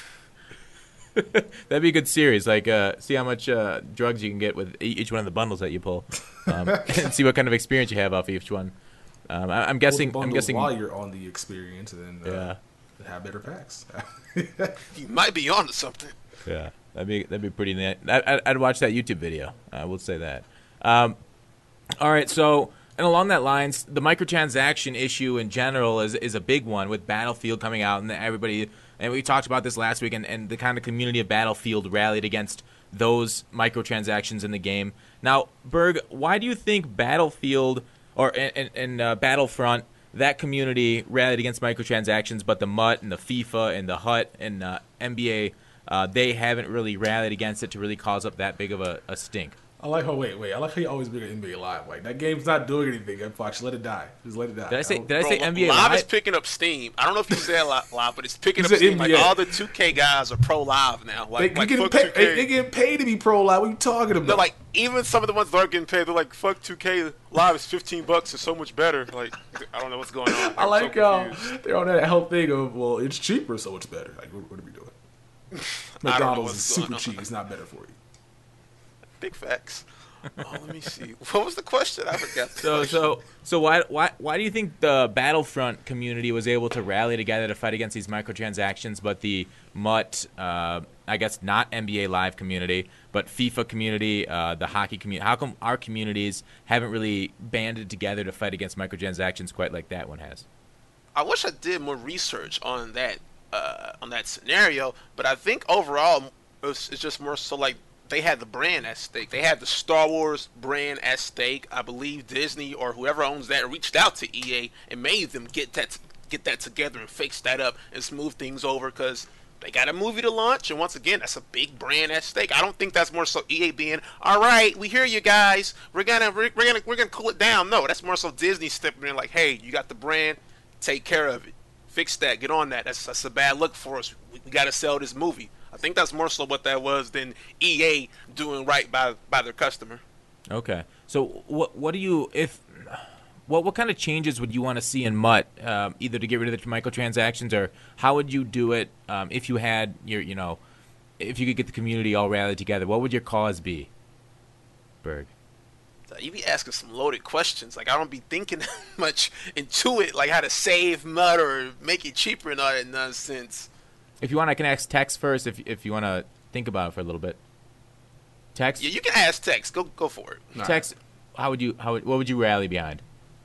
That'd be a good series. Like, see how much drugs you can get with each one of the bundles that you pull, and see what kind of experience you have off each one. I'm guessing. While you're on the experience, and then have better packs. You might be onto something. Yeah, that'd be pretty neat. I'd watch that YouTube video. I will say that. All right, so. And along that lines, the microtransaction issue in general is a big one with Battlefield coming out, and everybody, and we talked about this last week, and the kind of community of Battlefield rallied against those microtransactions in the game. Now, Berg, why do you think Battlefield or Battlefront, that community rallied against microtransactions, but the MUT and the FIFA and the HUT and NBA, they haven't really rallied against it to really cause up that big of a stink? I like how I like how you always bring an NBA Live. Like that game's not doing anything. Just let it die. Just let it die. Did I say NBA Live? Live Is picking up steam. I don't know if you said live, but it's picking up steam. NBA. Like all the 2K guys are pro live now. Like they getting paid to be pro live. What are you talking about? No, like even some of the ones that are getting paid, they're like, "Fuck 2K Live is $15. It's so much better." Like I don't know what's going on. I like how they're on that whole thing of it's cheaper, so it's better. Like what are we doing? McDonald's is super cheap. It's not better for you. Big facts. Oh, let me see. What was the question? I forgot. So why do you think the Battlefront community was able to rally together to fight against these microtransactions, but the MUT, I guess not NBA Live community, but FIFA community, the hockey community, how come our communities haven't really banded together to fight against microtransactions quite like that one has? I wish I did more research on that scenario, but I think overall it's just more so like they had the brand at stake. They had the Star Wars brand at stake. I believe Disney or whoever owns that reached out to EA and made them get that together and fix that up and smooth things over because they got a movie to launch. And once again, that's a big brand at stake. I don't think that's more so EA being, all right, we hear you guys. We're gonna cool it down. No, that's more so Disney stepping in like, hey, you got the brand, take care of it, fix that, get on that. That's a bad look for us. We got to sell this movie. I think that's more so what that was than EA doing right by their customer. Okay, so what do you what kind of changes would you want to see in MUT, either to get rid of the microtransactions, or how would you do it if you had if you could get the community all rallied together? What would your cause be, Berg? You be asking some loaded questions. Like I don't be thinking much into it, like how to save MUT or make it cheaper and all that nonsense. If you want, I can ask Tex first. If you want to think about it for a little bit, Tex. Yeah, you can ask Tex. Go for it. Tex, what would you rally behind?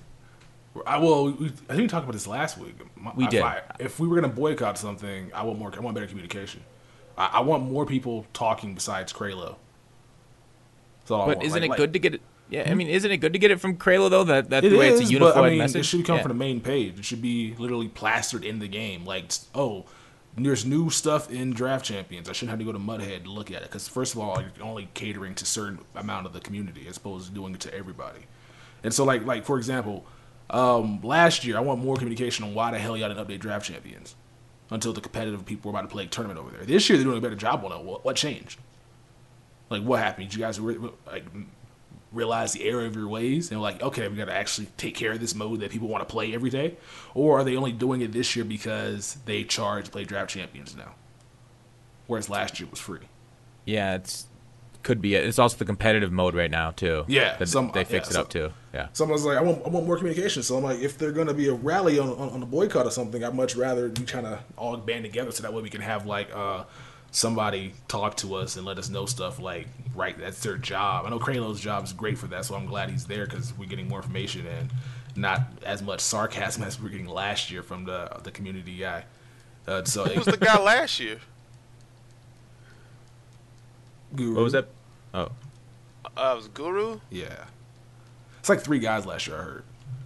I think we talked about this last week. We did. If we were going to boycott something, I want better communication. I want more people talking besides Kralo. But isn't it good to get Yeah, I mean, isn't it good to get it from Kralo though? That's It the way it's a is, unified but I mean, message. it should come Yeah. from the main page. It should be literally plastered in the game. Like, oh, there's new stuff in Draft Champions. I shouldn't have to go to Mudhead to look at it because first of all, you're only catering to a certain amount of the community as opposed to doing it to everybody. And so, like for example, last year I want more communication on why the hell y'all didn't update Draft Champions until the competitive people were about to play a tournament over there. This year they're doing a better job on it. What changed? Like, what happened? Did you guys realize the error of your ways and like, okay, we got to actually take care of this mode that people want to play every day? Or are they only doing it this year because they charge to play Draft Champions now, whereas last year was free? Yeah, could be it. It's also the competitive mode right now too. Yeah, they fixed it up too. Yeah. Someone's like, I want more communication. So I'm like, if they're gonna be a rally on a boycott or something, I'd much rather we kind of all band together so that way we can have like somebody talk to us and let us know stuff. Like, right, that's their job. I know Kralo's job is great for that, so I'm glad he's there because we're getting more information and not as much sarcasm as we were getting last year from the community guy. So Who was the guy last year? Guru. What was that? Oh, It was Guru. Yeah, it's like 3 guys last year I heard.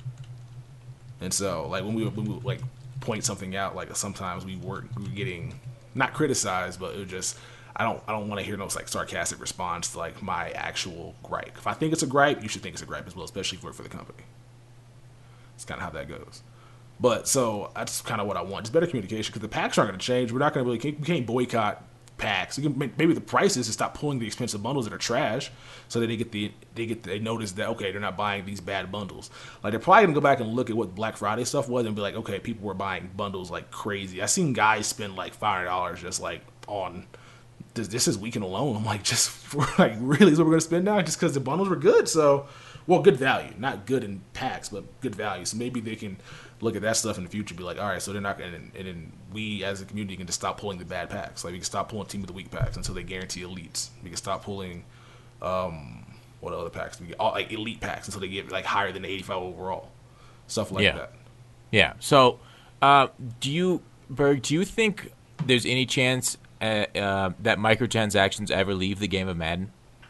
And so like when we like point something out, like sometimes we were getting not criticized, but it was just I don't want to hear no like sarcastic response to like my actual gripe. If I think it's a gripe, you should think it's a gripe as well, especially for the company. It's kind of how that goes. But so that's kind of what I want. Just better communication because the packs aren't going to change. We're not going to we can't boycott packs. You can maybe the prices to stop pulling the expensive bundles that are trash, so that they notice that okay, they're not buying these bad bundles. Like they're probably gonna go back and look at what Black Friday stuff was and be like, okay, people were buying bundles like crazy. I seen guys spend like $500 just like on this is weekend alone. I'm like, just for, like really is what we're gonna spend now just because the bundles were good. So, well, good value, not good in packs, but good value. So maybe they can look at that stuff in the future, be like, all right, so they're not gonna, and then we as a community can just stop pulling the bad packs. Like we can stop pulling Team of the Week packs until they guarantee elites. We can stop pulling what other packs? We get all like elite packs until they get like higher than the 85 overall. Stuff like that. Yeah. So, do you think there's any chance that microtransactions ever leave the game of Madden?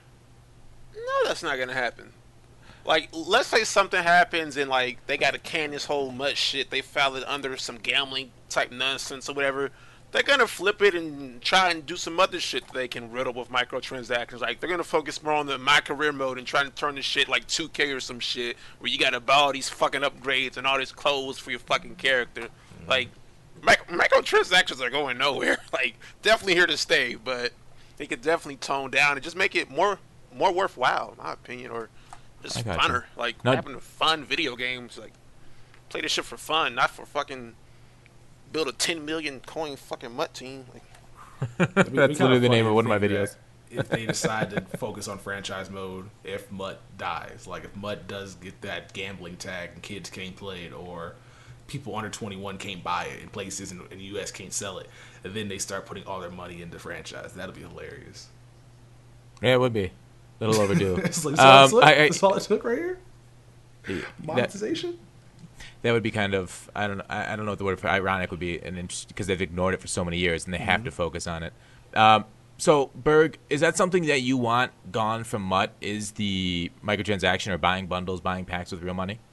No, that's not gonna happen. Like, let's say something happens and like they got to can this whole much shit. They file it under some gambling type nonsense or whatever. They're gonna flip it and try and do some other shit that they can riddle with microtransactions. Like they're gonna focus more on the my career mode and try to turn this shit like 2K or some shit where you gotta buy all these fucking upgrades and all these clothes for your fucking character. Like microtransactions are going nowhere. Like definitely here to stay, but they could definitely tone down and just make it more worthwhile, in my opinion, or just funner. Like having fun video games. Like play this shit for fun, not for fucking build a 10 million coin fucking MUT team. Like, that's literally the name of one of my videos. If they decide to focus on franchise mode, if MUT dies, like if MUT does get that gambling tag and kids can't play it, or people under 21 can't buy it in places in the U.S. can't sell it, and then they start putting all their money into franchise, that'll be hilarious. Yeah, it would be. A little overdue. That's all it took right here? Monetization? That would be kind of I don't know what the word for ironic would be, and because they've ignored it for so many years and they have to focus on it. So Berg, is that something that you want gone from MUT? Is the microtransaction or buying bundles, buying packs with real money?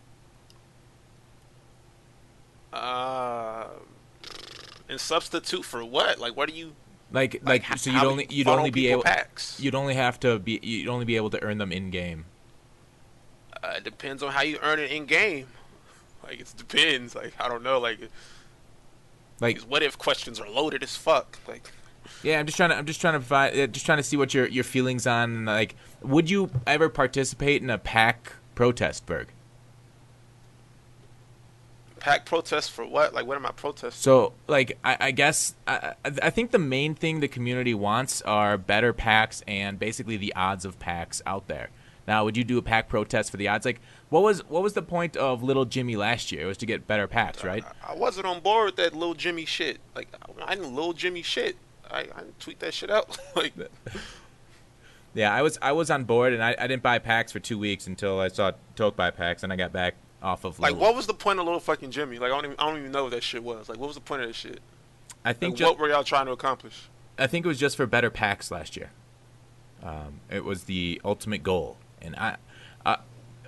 And substitute for what? Like, what do you like? So you'd only be able to earn them in game. It depends on how you earn it in game. Like it depends. Like I don't know. Like these what if questions are loaded as fuck. Like yeah, I'm just trying to see what your feelings on. Like, would you ever participate in a pack protest, Berg? Pack protest for what? Like, what am I protesting? So, like, I guess I think the main thing the community wants are better packs and basically the odds of packs out there. Now, would you do a pack protest for the odds? Like, what was the point of Little Jimmy last year? It was to get better packs, right? I wasn't on board with that Little Jimmy shit. Like, I didn't Little Jimmy shit. I didn't tweet that shit out. Like, yeah, I was on board, and I didn't buy packs for 2 weeks until I saw Toke buy packs, and I got back off of like, what was the point of Little fucking Jimmy? Like, I don't even know what that shit was. Like, what was the point of that shit? I think like, what were y'all trying to accomplish? I think it was just for better packs last year. It was the ultimate goal, and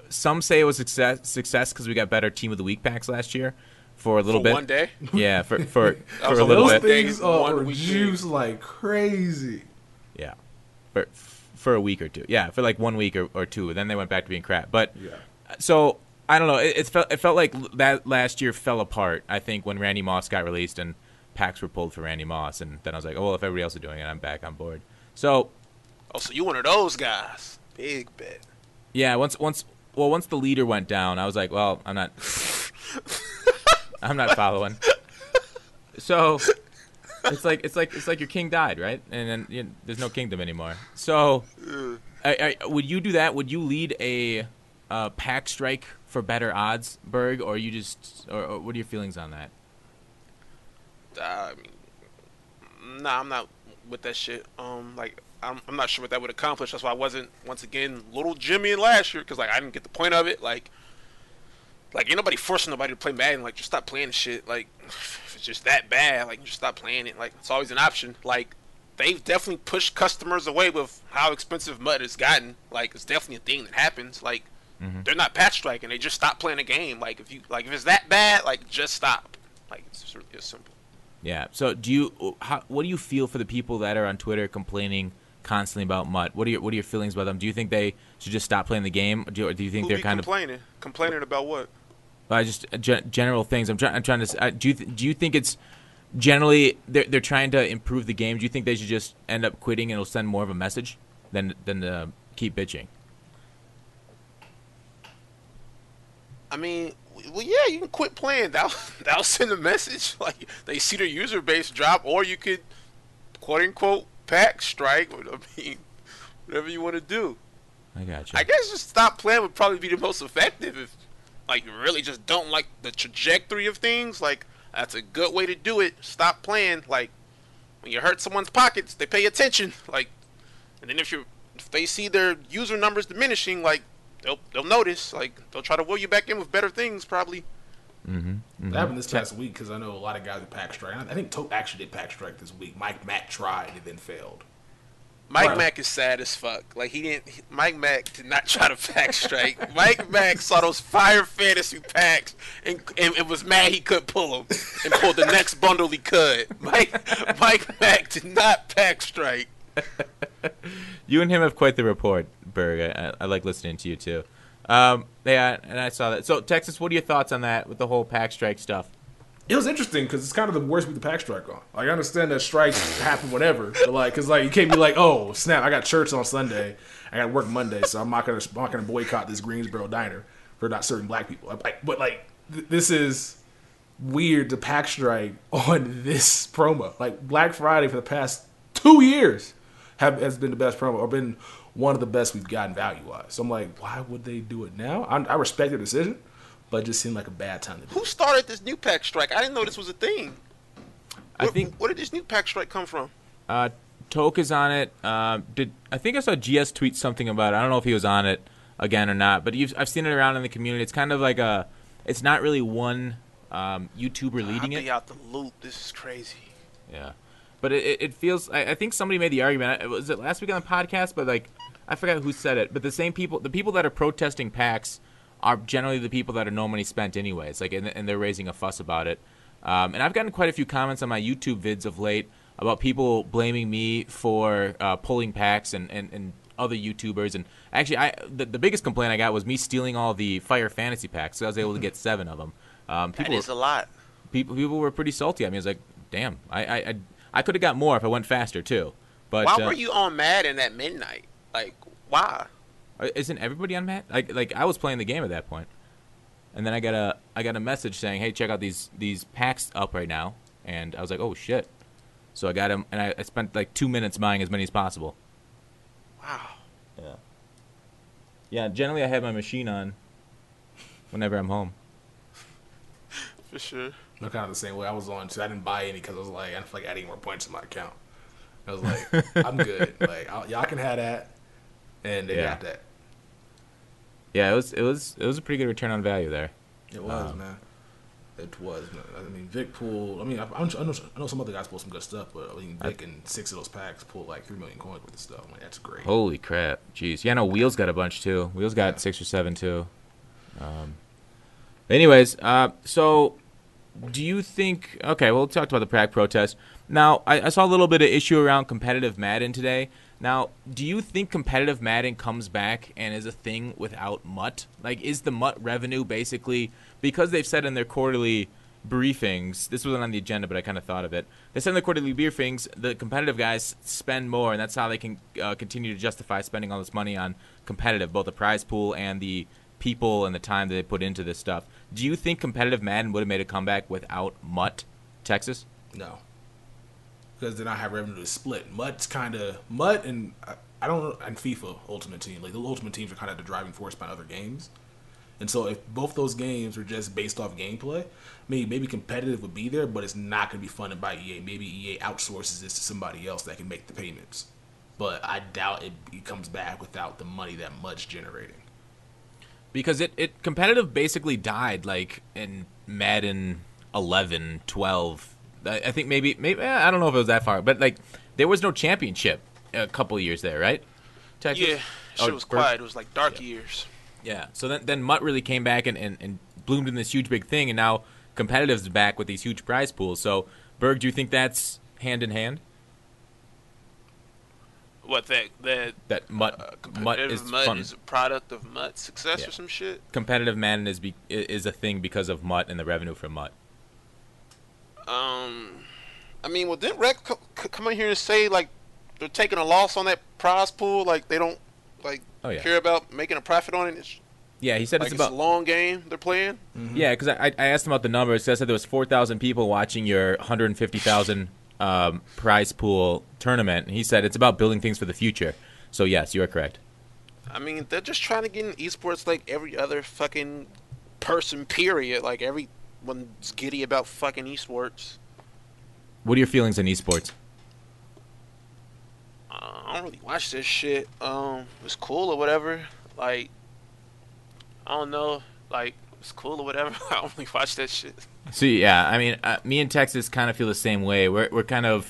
some say it was success because we got better Team of the Week packs last year for a little bit. One day. Yeah, for a was little Those bit. things One are week juice like crazy. Yeah, for a week or two. Yeah, for like 1 week or two. Then they went back to being crap. But so I don't know. It felt like that last year fell apart. I think when Randy Moss got released and packs were pulled for Randy Moss, and then I was like, oh well, if everybody else is doing it, I'm back on board. So. Oh, so you one of those guys? Big bet. Yeah, once the leader went down, I was like, well, I'm not following. So it's like your king died, right? And then there's no kingdom anymore. So would you do that? Would you lead a pack strike for better odds, Berg, or you just or what are your feelings on that? I mean, nah, I'm not with that shit. I'm not sure what that would accomplish. That's why I wasn't, once again, little Jimmy in last year, because, like, I didn't get the point of it. Like, ain't nobody forcing nobody to play Madden. Like, just stop playing the shit. Like, if it's just that bad, like, just stop playing it. Like, it's always an option. Like, they've definitely pushed customers away with how expensive MUT has gotten. Like, it's definitely a thing that happens. Like, they're not patch striking. They just stop playing the game. Like, if it's that bad, like, just stop. Like, it's really as simple. Yeah. So what do you feel for the people that are on Twitter complaining constantly about MUT? What are your feelings about them? Do you think they should just stop playing the game? Or do you think they're kind of complaining about what? Just general things. I'm trying to. Do you think it's generally they're trying to improve the game? Do you think they should just end up quitting and it'll send more of a message than keep bitching? I mean, well, yeah, you can quit playing. That'll send a message. Like, they see their user base drop, or you could, quote unquote, pack strike. I mean, whatever you want to do. I got you. I guess just stop playing would probably be the most effective if, like, you really just don't like the trajectory of things. Like, that's a good way to do it. Stop playing. Like, when you hurt someone's pockets, they pay attention. Like, and then if they see their user numbers diminishing, like, they'll notice. Like, they'll try to will you back in with better things, probably. That happened this past week because I know a lot of guys did pack strike. I think Tote actually did pack strike this week. Mike Mack tried and then failed. Mike Mack is sad as fuck. Like, Mike Mack did not try to pack strike. Mike Mack saw those fire fantasy packs and was mad he couldn't pull them and pulled the next bundle he could. Mike Mack did not pack strike. You and him have quite the rapport, Berg. I like listening to you too. Yeah, and I saw that. So, Texas, what are your thoughts on that with the whole pack strike stuff? It was interesting because it's kind of the worst week to pack strike on. Like, I understand that strikes happen whenever, but because you can't be like, oh snap, I got church on Sunday, I got to work Monday, so I'm not gonna boycott this Greensboro diner for not serving black people. This is weird to pack strike on this promo. Like, Black Friday for the past 2 years has been the best promo, or been one of the best we've gotten value-wise. So I'm like, why would they do it now? I respect their decision, but it just seemed like a bad time to do it. Who started this new pack strike? I didn't know this was a thing. Where did this new pack strike come from? Toke is on it. I think I saw GS tweet something about it. I don't know if he was on it again or not, but I've seen it around in the community. It's kind of like it's not really one YouTuber leading it. I'll be out the loop. This is crazy. Yeah. But it feels. I think somebody made the argument. Was it last week on the podcast? But I forgot who said it. But the people that are protesting PAX are generally the people that are no money spent anyways. Like, and they're raising a fuss about it. And I've gotten quite a few comments on my YouTube vids of late about people blaming me for pulling PAX and other YouTubers. And actually, the biggest complaint I got was me stealing all the Fire Fantasy packs. So I was able to get 7 of them. That is a lot. People were pretty salty. I mean, it's like, damn, I could have got more if I went faster too. But why were you on Madden at midnight? Like, why? Isn't everybody on Madden? Like I was playing the game at that point, and then I got a message saying, "Hey, check out these packs up right now," and I was like, "Oh shit!" So I got them, and I spent like 2 minutes buying as many as possible. Wow. Yeah. Yeah. Generally, I have my machine on whenever I'm home. For sure. I'm kind of the same way. I was on, so I didn't buy any because I was like, I feel like adding more points to my account. I was like, I'm good. Like, y'all can have that, and they got that. Yeah, it was a pretty good return on value there. It was, man. It was. I mean, Vic pulled. I mean, I know some other guys pulled some good stuff, but I mean, Vic and 6 of those packs pulled like 3 million coins with this stuff. I'm like, that's great. Holy crap! Jeez, yeah, no, Wheels got a bunch too. Wheels got 6 or 7 too. Anyways, so do you think? Okay, well, we talked about the Prague protest. Now, I saw a little bit of issue around competitive Madden today. Now, do you think competitive Madden comes back and is a thing without MUT? Like, is the MUT revenue basically, because they've said in their quarterly briefings, this wasn't on the agenda, but I kind of thought of it. They said in their quarterly briefings, the competitive guys spend more, and that's how they can continue to justify spending all this money on competitive, both the prize pool and the people and the time that they put into this stuff. Do you think competitive Madden would have made a comeback without MUT, Texas? No. Because they don't have revenue to split. MUT and I don't know, and FIFA Ultimate Team, like the Ultimate Teams are kind of the driving force behind other games. And so if both those games were just based off gameplay, maybe competitive would be there, but it's not going to be funded by EA. Maybe EA outsources this to somebody else that can make the payments. But I doubt it comes back without the money that MUT's generating. Because it competitive basically died like in Madden 11, 12. I think maybe I don't know if it was that far, but like there was no championship a couple of years there, right? Texas? Yeah, shit was quiet. It was like dark years. Yeah, so then MUT really came back and bloomed in this huge big thing, and now competitive's back with these huge prize pools. So, Berg, do you think that's hand in hand? What that MUT is fun. Is a product of MUT's success or some shit? Competitive Madden is a thing because of MUT and the revenue from MUT. I mean, well, didn't Rec come in here and say like they're taking a loss on that prize pool? Like they don't care about making a profit on it. Yeah, he said like it's about a long game they're playing. Mm-hmm. Yeah, because I asked him about the numbers. I said there was 4,000 people watching your 150,000 prize pool tournament, and he said it's about building things for the future. So yes, you are correct. I mean, they're just trying to get in esports like every other fucking person. Period. Like everyone's giddy about fucking esports. What are your feelings on esports? I don't really watch this shit. It's cool or whatever. Like, I don't know. Like, it's cool or whatever. I don't really watch that shit. So yeah, I mean, me and Texas kind of feel the same way. We're kind of,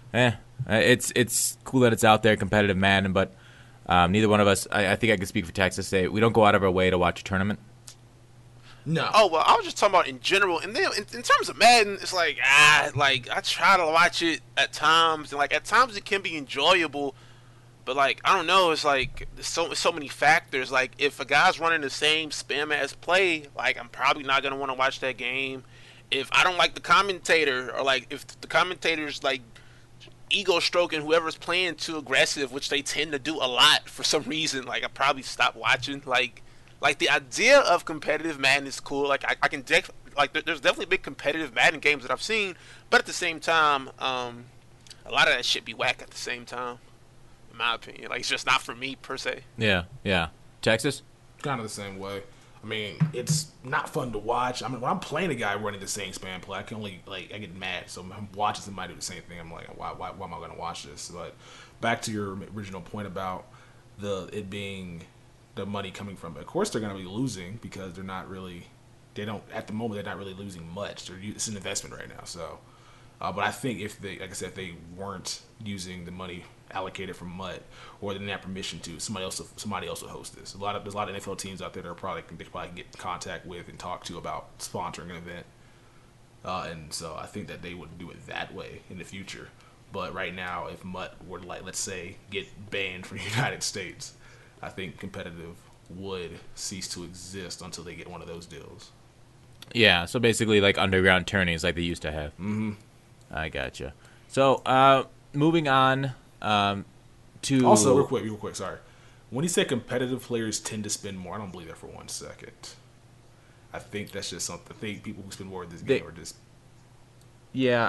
it's cool that it's out there, competitive Madden, but neither one of us. I think I can speak for Texas. Say we don't go out of our way to watch a tournament. No. Oh, well, I was just talking about in general. And then in terms of Madden, it's like, I try to watch it at times. And, like, at times it can be enjoyable. But, like, I don't know. It's like there's so many factors. Like, if a guy's running the same spam-ass play, like, I'm probably not going to want to watch that game. If I don't like the commentator, or, like, if the commentator's, like, ego-stroking whoever's playing too aggressive, which they tend to do a lot for some reason, like, I probably stop watching. Like, the idea of competitive Madden is cool. Like, I can there's definitely big competitive Madden games that I've seen, but at the same time, a lot of that shit be whack at the same time, in my opinion. Like, it's just not for me, per se. Yeah. Texas? Kind of the same way. I mean, it's not fun to watch. I mean, when I'm playing a guy running the same spam play, I can only, I get mad. So I'm watching somebody do the same thing. I'm like, why am I going to watch this? But back to your original point about it being the money coming from it. Of course, they're going to be losing because at the moment, they're not really losing much. It's an investment right now. So, but I think if they weren't using the money allocated from MUT or they didn't have permission to, somebody else will host this. There's a lot of NFL teams out there that they probably get in contact with and talk to about sponsoring an event. And so I think that they would do it that way in the future. But right now, if MUT were to, let's say, get banned from the United States, I think competitive would cease to exist until they get one of those deals. Yeah, so basically like underground tourneys like they used to have. Mm-hmm. I gotcha. So moving on to... Also, real quick, sorry. When you say competitive players tend to spend more, I don't believe that for 1 second. I think that's just something. I think people who spend more in this game are just... Yeah,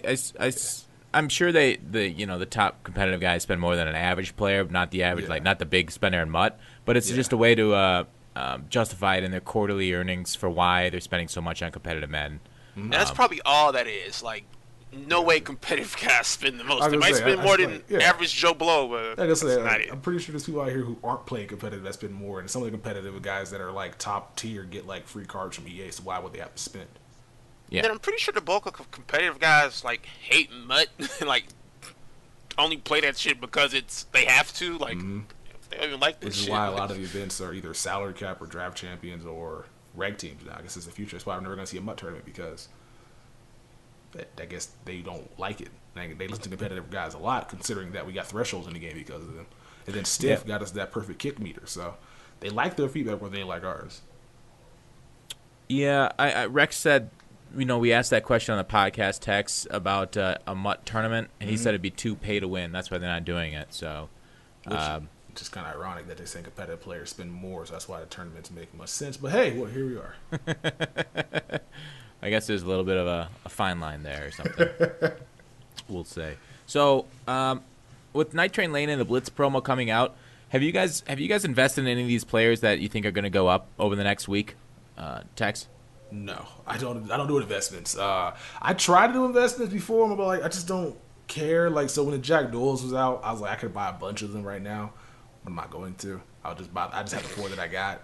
I'm sure the top competitive guys spend more than an average player, not the average, not the big spender in MUT. But it's just a way to justify it in their quarterly earnings for why they're spending so much on competitive Madden. Mm-hmm. And that's probably all that is. Like, no way competitive guys spend the most. They might spend more than average Joe Blow, but I'm pretty sure there's people out here who aren't playing competitive that spend more, and some of the competitive guys that are like top tier get like free cards from EA. So why would they have to spend? Yeah. Then I'm pretty sure the bulk of competitive guys like hate MUT and like only play that shit because they have to. Like they don't even like this Which is shit. why a lot of the events are either salary cap or draft champions or reg teams now. I guess it's the future. That's why I'm never going to see a MUT tournament because I guess they don't like it. They listen to competitive guys a lot, considering that we got thresholds in the game because of them. And then Stiff got us that perfect kick meter, so they like their feedback more than they like ours. Yeah, Rex said, we asked that question on the podcast text about a MUT tournament, and he said it'd be too pay to win. That's why they're not doing it. So, Which is kind of ironic that they say competitive players spend more, so that's why the tournaments make much sense. But hey, well, here we are. I guess there's a little bit of a fine line there or something. We'll say. So, with Night Train Lane and the Blitz promo coming out, have you guys invested in any of these players that you think are going to go up over the next week? Tex? No, I don't do investments. I tried to do investments before, but like I just don't care. Like so, when the Jack Doyle's was out, I was like I could buy a bunch of them right now. I'm not going to. I just have the 4 that I got.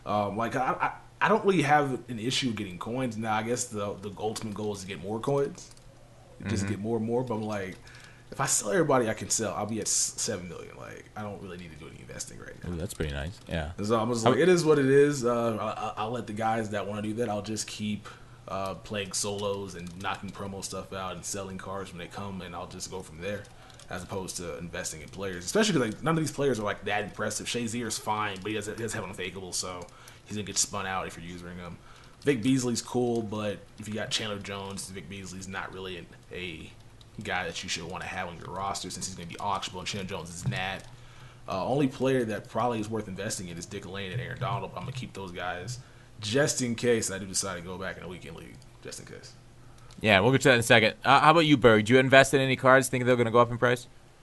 I don't really have an issue getting coins now. I guess the ultimate goal is to get more coins, just get more and more. But I'm like, if I sell everybody I can sell, I'll be at 7 million. Like I don't really need to do any investing right now. Ooh, that's pretty nice. Yeah. So I'm just like, it is what it is. I'll let the guys that want to do that. I'll just keep playing solos and knocking promo stuff out and selling cards when they come, and I'll just go from there, as opposed to investing in players. Especially because like, none of these players are like that impressive. Shazier's fine, but he doesn't have unfakeable, so he's gonna get spun out if you're using him. Vic Beasley's cool, but if you got Chandler Jones, Vic Beasley's not really a guy that you should want to have on your roster since he's gonna be auctionable. And Chandler Jones is not. Only player that probably is worth investing in is Dick Lane and Aaron Donald. But I'm gonna keep those guys just in case I do decide to go back in a weekend league, just in case. Yeah, we'll get to that in a second. How about you, Berg? Do you invest in any cards? Think they're going to go up in price?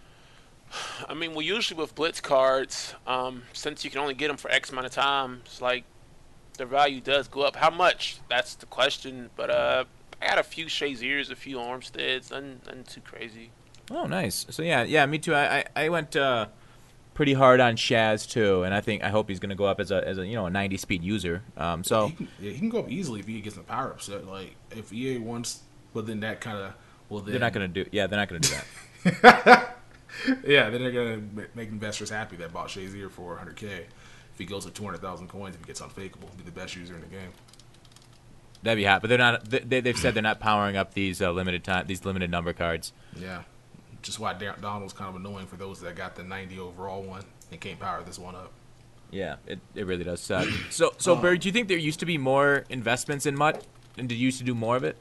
I mean, well, usually with Blitz cards, since you can only get them for X amount of time, it's like the value does go up. How much? That's the question. But I got a few Shaziers, a few Armsteads, nothing too crazy. Oh, nice. So yeah, me too. I went pretty hard on Shaz too, and I hope he's going to go up as a 90 speed user. So he can go up easily if he gets the power ups. Like if EA wants, but then that kind of they're not going to do. Yeah, they're not going to do that. Yeah, then they're going to make investors happy that bought Shazier for 100K. If he goes to 200,000 coins, if he gets unfakeable, he'll be the best user in the game. That'd be hot, but they're not. They've said they're not powering up these limited number cards. Yeah, just why Donald's kind of annoying for those that got the 90 overall one and can't power this one up. Yeah, it really does suck. So Bird, do you think there used to be more investments in MUT, and did you used to do more of it?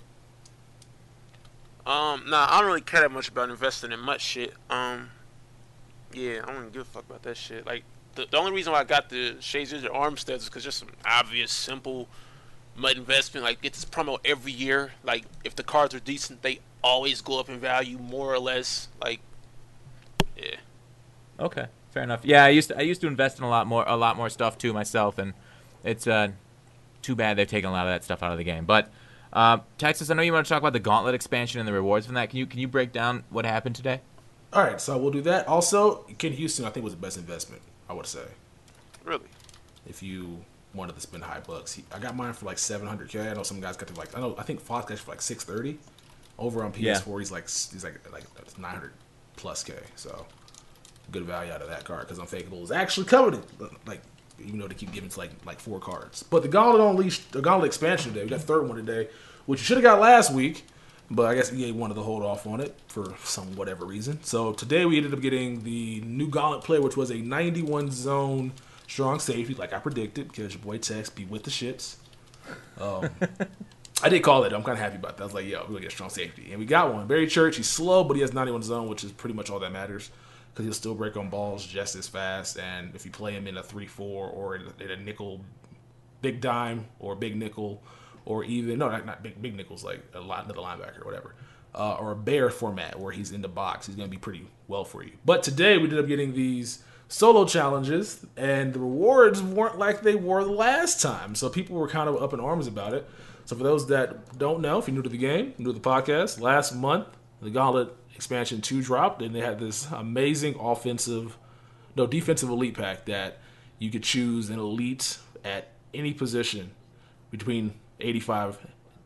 Nah, I don't really care that much about investing in MUT shit. Yeah, I don't give a fuck about that shit. Like the only reason why I got the Shaziers or Armsteads is because just some obvious, simple MUT investment. Like get this promo every year. Like if the cards are decent, they always go up in value more or less. Like, yeah. Okay, fair enough. Yeah, I used to invest in a lot more stuff too myself, and it's too bad they've taken a lot of that stuff out of the game. But Texas, I know you want to talk about the Gauntlet expansion and the rewards from that. Can you break down what happened today? All right, so we'll do that. Also, Ken Houston, I think, was the best investment, I would say. Really? If you wanted to spend high bucks, I got mine for like 700K. I know some guys got to like I think Fox got for like 630. Over on PS4, he's like 900 plus K. So good value out of that card because Unfakeable is actually coveted. Like even though they keep giving to like 4 cards. But the Gauntlet expansion today, we got the third one today, which you should have got last week. But I guess EA wanted to hold off on it for some whatever reason. So today we ended up getting the new Gauntlet player, which was a 91 zone strong safety, like I predicted, because your boy Tex be with the shits. I did call it. I'm kind of happy about that. I was like, yo, we're going to get a strong safety. And we got one. Barry Church, he's slow, but he has 91 zone, which is pretty much all that matters. Because he'll still break on balls just as fast. And if you play him in a 3-4 or in a nickel, big dime or big nickel, or even, no, not big nickels, like another linebacker or whatever, or a bear format where he's in the box, he's going to be pretty well for you. But today we ended up getting these solo challenges, and the rewards weren't like they were the last time. So people were kind of up in arms about it. So for those that don't know, if you're new to the game, new to the podcast, last month, the Gauntlet Expansion 2 dropped, and they had this amazing defensive elite pack that you could choose an elite at any position between 85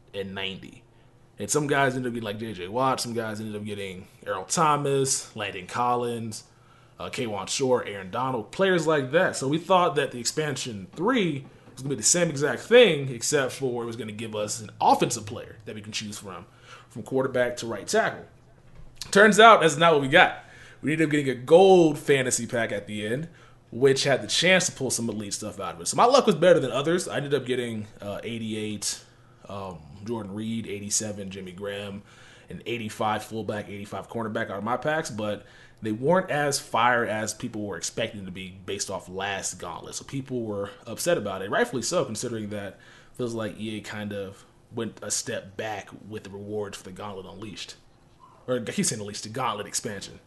190. And some guys ended up getting like J.J. Watt. Some guys ended up getting Earl Thomas, Landon Collins, K'Wan Short, Aaron Donald, players like that. So we thought that the expansion 3 was going to be the same exact thing, except for it was going to give us an offensive player that we can choose from quarterback to right tackle. Turns out that's not what we got. We ended up getting a gold fantasy pack at the end, which had the chance to pull some elite stuff out of it. So my luck was better than others. I ended up getting 88 Jordan Reed, 87 Jimmy Graham, and 85 fullback, 85 cornerback out of my packs, but they weren't as fire as people were expecting to be based off last gauntlet. So people were upset about it, rightfully so, considering that it feels like EA kind of went a step back with the rewards for the Gauntlet Unleashed. Or I keep saying Unleashed, the Gauntlet expansion.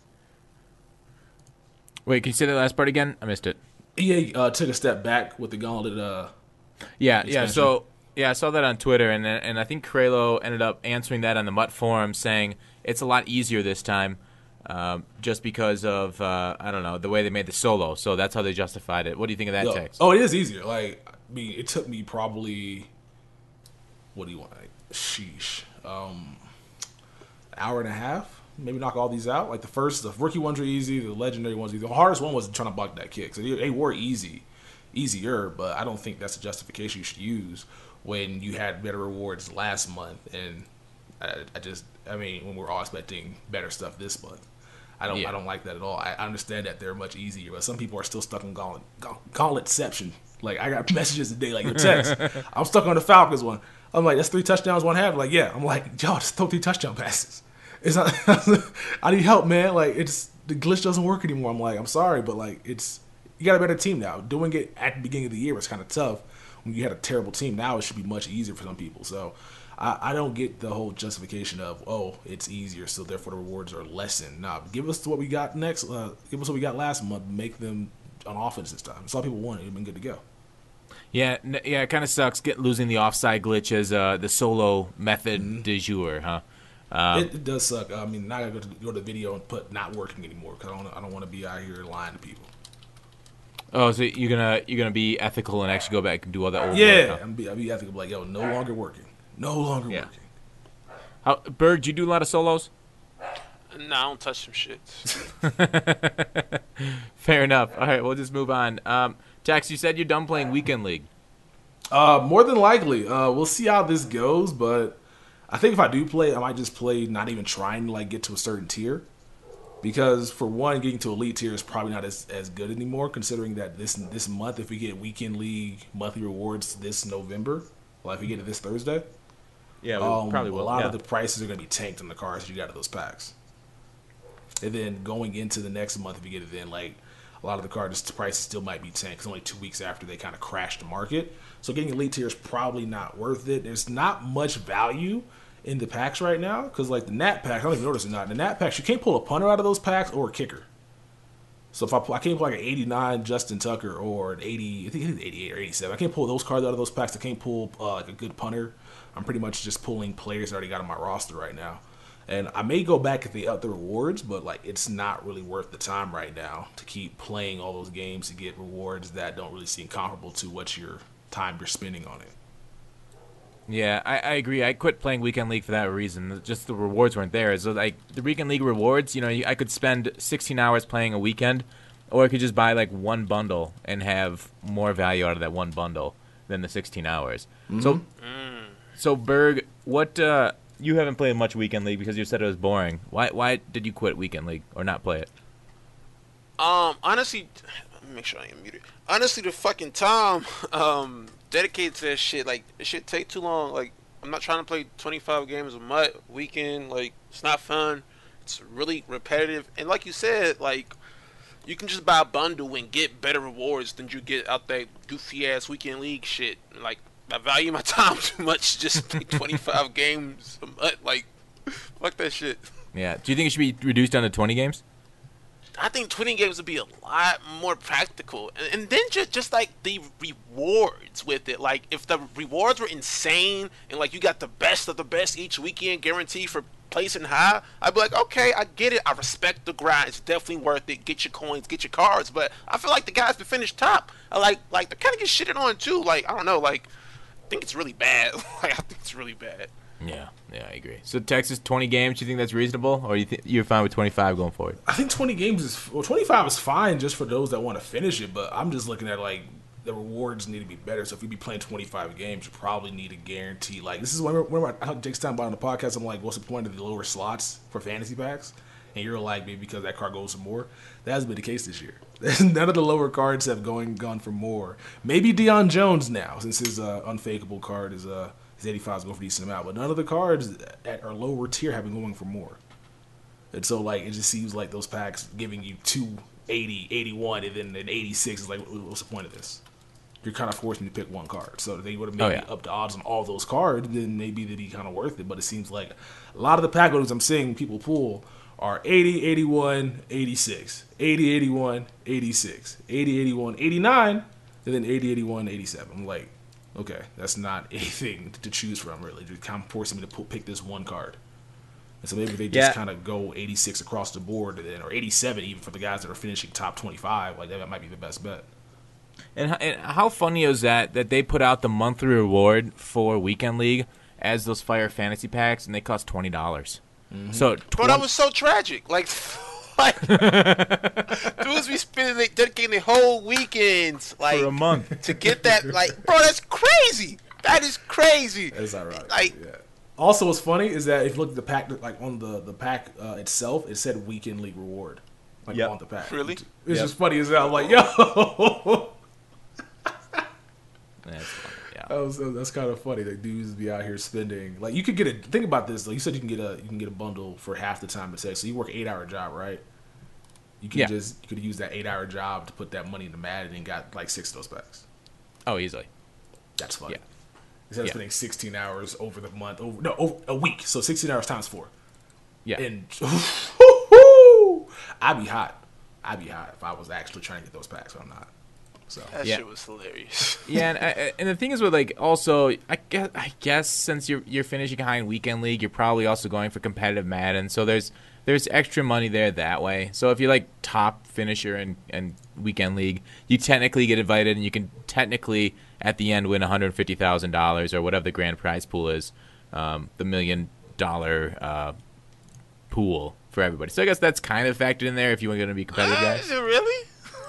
Wait, can you say that last part again? I missed it. EA took a step back with the Gauntlet Yeah. So I saw that on Twitter, and I think Kralo ended up answering that on the Mutt forum, saying it's a lot easier this time, just because of I don't know, the way they made the solo. So that's how they justified it. What do you think of that text? Oh, it is easier. Like, I mean, it took me probably, what do you want? Like, sheesh, hour and a half. Maybe knock all these out. Like the rookie ones are easy, the legendary ones are easy. The hardest one was trying to block that kick. So they were easier, but I don't think that's a justification you should use when you had better rewards last month. And I mean, when we're all expecting better stuff this month, I don't like that at all. I understand that they're much easier, but some people are still stuck in Gauntletception. Like, I got messages today, like, your text. I'm stuck on the Falcons one. I'm like, that's 3 touchdowns, 1 half. Like, yeah. I'm like, y'all just throw 3 touchdown passes. It's not. I need help, man. Like, the glitch doesn't work anymore. I'm like, I'm sorry, but like, you got a better team now. Doing it at the beginning of the year was kind of tough when you had a terrible team. Now it should be much easier for some people. So I don't get the whole justification of, oh, it's easier, so therefore the rewards are lessened. Nah, give us what we got next. Give us what we got last month. Make them on offense this time. That's all people wanted. It'd been good to go. Yeah. It kind of sucks losing the offside glitch as the solo method du jour, huh? It does suck. I mean, now I gotta go to the video and put not working anymore because I don't want to be out here lying to people. Oh, so you're gonna be ethical and actually go back and do all that old work? Huh? I'll be ethical. Like, yo, no longer working. No longer working. Berg, do you do a lot of solos? No, I don't touch some shit. Fair enough. All right, we'll just move on. Jax, you said you're done playing Weekend League. More than likely. We'll see how this goes, but I think if I do play, I might just play not even trying to like get to a certain tier. Because for one, getting to elite tier is probably not as good anymore, considering that this month, if we get Weekend League monthly rewards this November, well, if we get it this Thursday, yeah, we probably will. A lot of the prices are going to be tanked on the cars that you got of those packs. And then going into the next month, if you get it then, like, a lot of the cards, the prices still might be tanked. It's only 2 weeks after they kind of crashed the market. So getting elite tier is probably not worth it. There's not much value in the packs right now, because like the Nat pack, I don't even notice it or not. The Nat packs, you can't pull a punter out of those packs or a kicker. So if I can't pull like an 89 Justin Tucker or an 80, I think it's 88 or 87. I can't pull those cards out of those packs. I can't pull like a good punter. I'm pretty much just pulling players I already got on my roster right now. And I may go back if they up the rewards, but like it's not really worth the time right now to keep playing all those games to get rewards that don't really seem comparable to what your time you're spending on it. Yeah, I agree. I quit playing Weekend League for that reason. Just the rewards weren't there. So like the Weekend League rewards, I could spend 16 hours playing a weekend, or I could just buy like one bundle and have more value out of that one bundle than the 16 hours. Mm-hmm. So Berg, what you haven't played much Weekend League because you said it was boring. Why did you quit Weekend League or not play it? Honestly, let me make sure I am muted. Honestly, the fucking time dedicated to that shit, like, it shit take too long. Like, I'm not trying to play 25 games a month, weekend. Like, it's not fun. It's really repetitive. And like you said, like, you can just buy a bundle and get better rewards than you get out that goofy ass Weekend League shit. Like, I value my time too much to just play 25 games a month. Like, fuck that shit. Yeah. Do you think it should be reduced down to 20 games? I think 20 games would be a lot more practical. And then just like the rewards with it. Like, if the rewards were insane and like you got the best of the best each weekend guaranteed for placing high, I'd be like, okay, I get it. I respect the grind. It's definitely worth it. Get your coins, get your cards. But I feel like the guys that finish top, I like they kind of get shitted on too. Like, I don't know, like, think it's really bad. Like, I think it's really bad. Yeah, I agree. So Texas 20 games, you think that's reasonable, or you're fine with 25 going forward? I think 25 is fine just for those that want to finish it, but I'm just looking at like the rewards need to be better. So if you be playing 25 games, you probably need a guarantee. Like this is when I Jake's time about on the podcast. I'm like, what's the point of the lower slots for fantasy packs? And you're like, maybe because that card goes for more. That hasn't been the case this year. None of the lower cards have gone for more. Maybe Deion Jones now, since his unfakeable card is 85 is going for a decent amount, but none of the cards at our lower tier have been going for more. And so, like, it just seems like those packs giving you 280, 81, and then an 86 is like, what's the point of this? You're kind of forcing me to pick one card. So if they would have made up the odds on all those cards, then maybe they'd be kind of worth it. But it seems like a lot of the pack loadings I'm seeing people pull are 80, 81, 86, 80, 81, 86, 80, 81, 89, and then 80, 81, 87. I'm like, okay, that's not anything to choose from, really. Just kind of forcing me to pick this one card. And so maybe they just kind of go 86 across the board, and then, or 87 even for the guys that are finishing top 25. Like, that might be the best bet. And how funny is that they put out the monthly reward for Weekend League as those Fire Fantasy packs, and they cost $20. Mm-hmm. So, but that was so tragic. Like dudes be dedicating their whole weekends like for a month to get that. Like, bro, that's crazy. That is crazy. That's ironic. Like, yeah. Also, what's funny is that if you look at the pack, like on the pack itself, it said Weekend League reward, like on the pack. Really? It's just funny as hell. I'm like, yo. That's funny. Yeah. That's kind of funny that dudes be out here spending. Like, you could get a think about this. Like you said, you can get a bundle for half the time it takes. So you work 8-hour job, right? You can you could use that 8-hour job to put that money into Madden and got like 6 of those packs. Oh, easily. That's funny. Yeah. Instead of spending 16 hours over the month, over a week. So 16 hours times 4. Yeah. And I'd be hot. If I was actually trying to get those packs, but I'm not. So that shit was hilarious. Yeah, and the thing is with like also I guess since you're finishing behind Weekend League, you're probably also going for competitive Madden. So there's extra money there that way. So if you're like top finisher in Weekend League, you technically get invited, and you can technically at the end win $150,000 or whatever the grand prize pool is, the $1 million pool for everybody. So I guess that's kind of factored in there if you were going to be competitive guys. Is it really?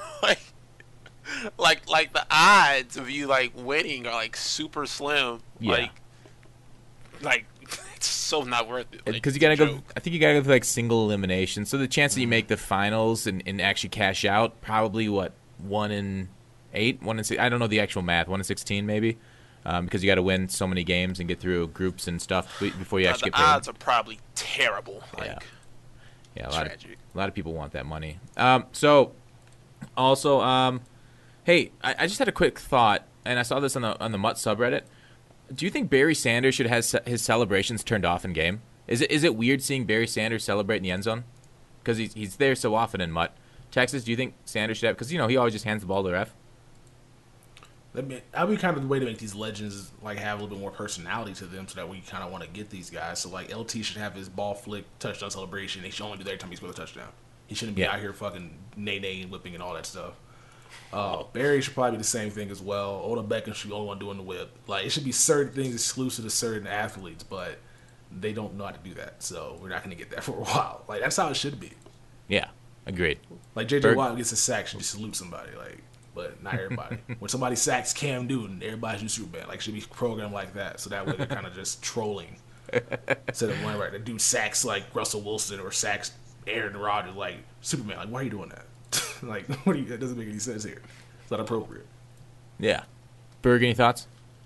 Like the odds of you like winning are like super slim. Yeah. Like it's so not worth it. Because you gotta go. I think you gotta go for like single elimination. So the chance that you make the finals and actually cash out, probably 1 in 8, 1 in 6. I don't know the actual math. 1 in 16 maybe, because you got to win so many games and get through groups and stuff before you actually get paid. The odds are probably terrible. Like, yeah, tragic. A lot of people want that money. So also. Hey, I just had a quick thought, and I saw this on the Mutt subreddit. Do you think Barry Sanders should have his celebrations turned off in game? Is it weird seeing Barry Sanders celebrate in the end zone? Because he's there so often in Mutt. Texas, do you think Sanders should have? Because he always just hands the ball to the ref. That'd be kind of the way to make these legends like have a little bit more personality to them, so that we kind of want to get these guys. So like LT should have his ball flick touchdown celebration. They should only do that every time he scores a touchdown. He shouldn't be out here fucking nay and whipping and all that stuff. Barry should probably be the same thing as well. Odell Beckham should be the only one doing the whip. Like, it should be certain things exclusive to certain athletes, but they don't know how to do that, so we're not going to get that for a while. Like, that's how it should be. Yeah, agreed. Like, J.J. Watt gets a sack, should just salute somebody, like, but not everybody. When somebody sacks Cam Newton, everybody should Superman. Like, it should be programmed like that, so that way they're kind of just trolling. Instead of one, right, the dude sacks, like, Russell Wilson or sacks Aaron Rodgers, like, Superman. Like, why are you doing that? Like, that doesn't make any sense here. It's not appropriate. Yeah. Berg, any thoughts?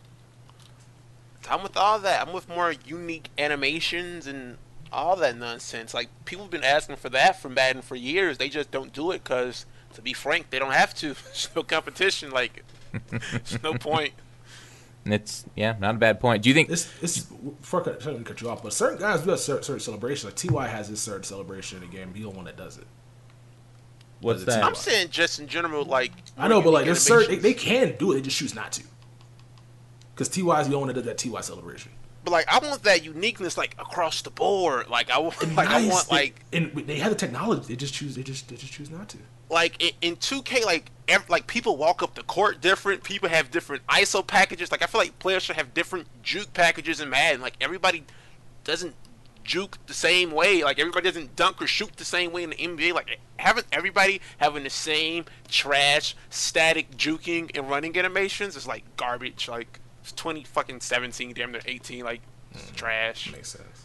I'm with all that. I'm with more unique animations and all that nonsense. Like, people have been asking for that from Madden for years. They just don't do it because, to be frank, they don't have to. There's no competition. Like, there's no point. And it's, not a bad point. Do you think... It's before I cut you off, but certain guys do have certain celebrations. Like, T.Y. has his certain celebration in the game. He's the one that does it. What's that? I'm saying just in general, like... I know, but like there's certain... They can do it. They just choose not to. Because T.Y. is the only one that does that T.Y. celebration. But like, I want that uniqueness, like across the board. Like, I want, like, I want, like, and they have the technology. They just choose not to. like in 2K, like, like people walk up the court different. People have different ISO packages. Like, I feel like players should have different juke packages in Madden. Like, everybody doesn't juke the same way. Like, everybody doesn't dunk or shoot the same way in the NBA. Like, everybody having the same trash static juking and running animations is like garbage. Like, it's 2017, damn near 18. Like, it's trash. Makes sense.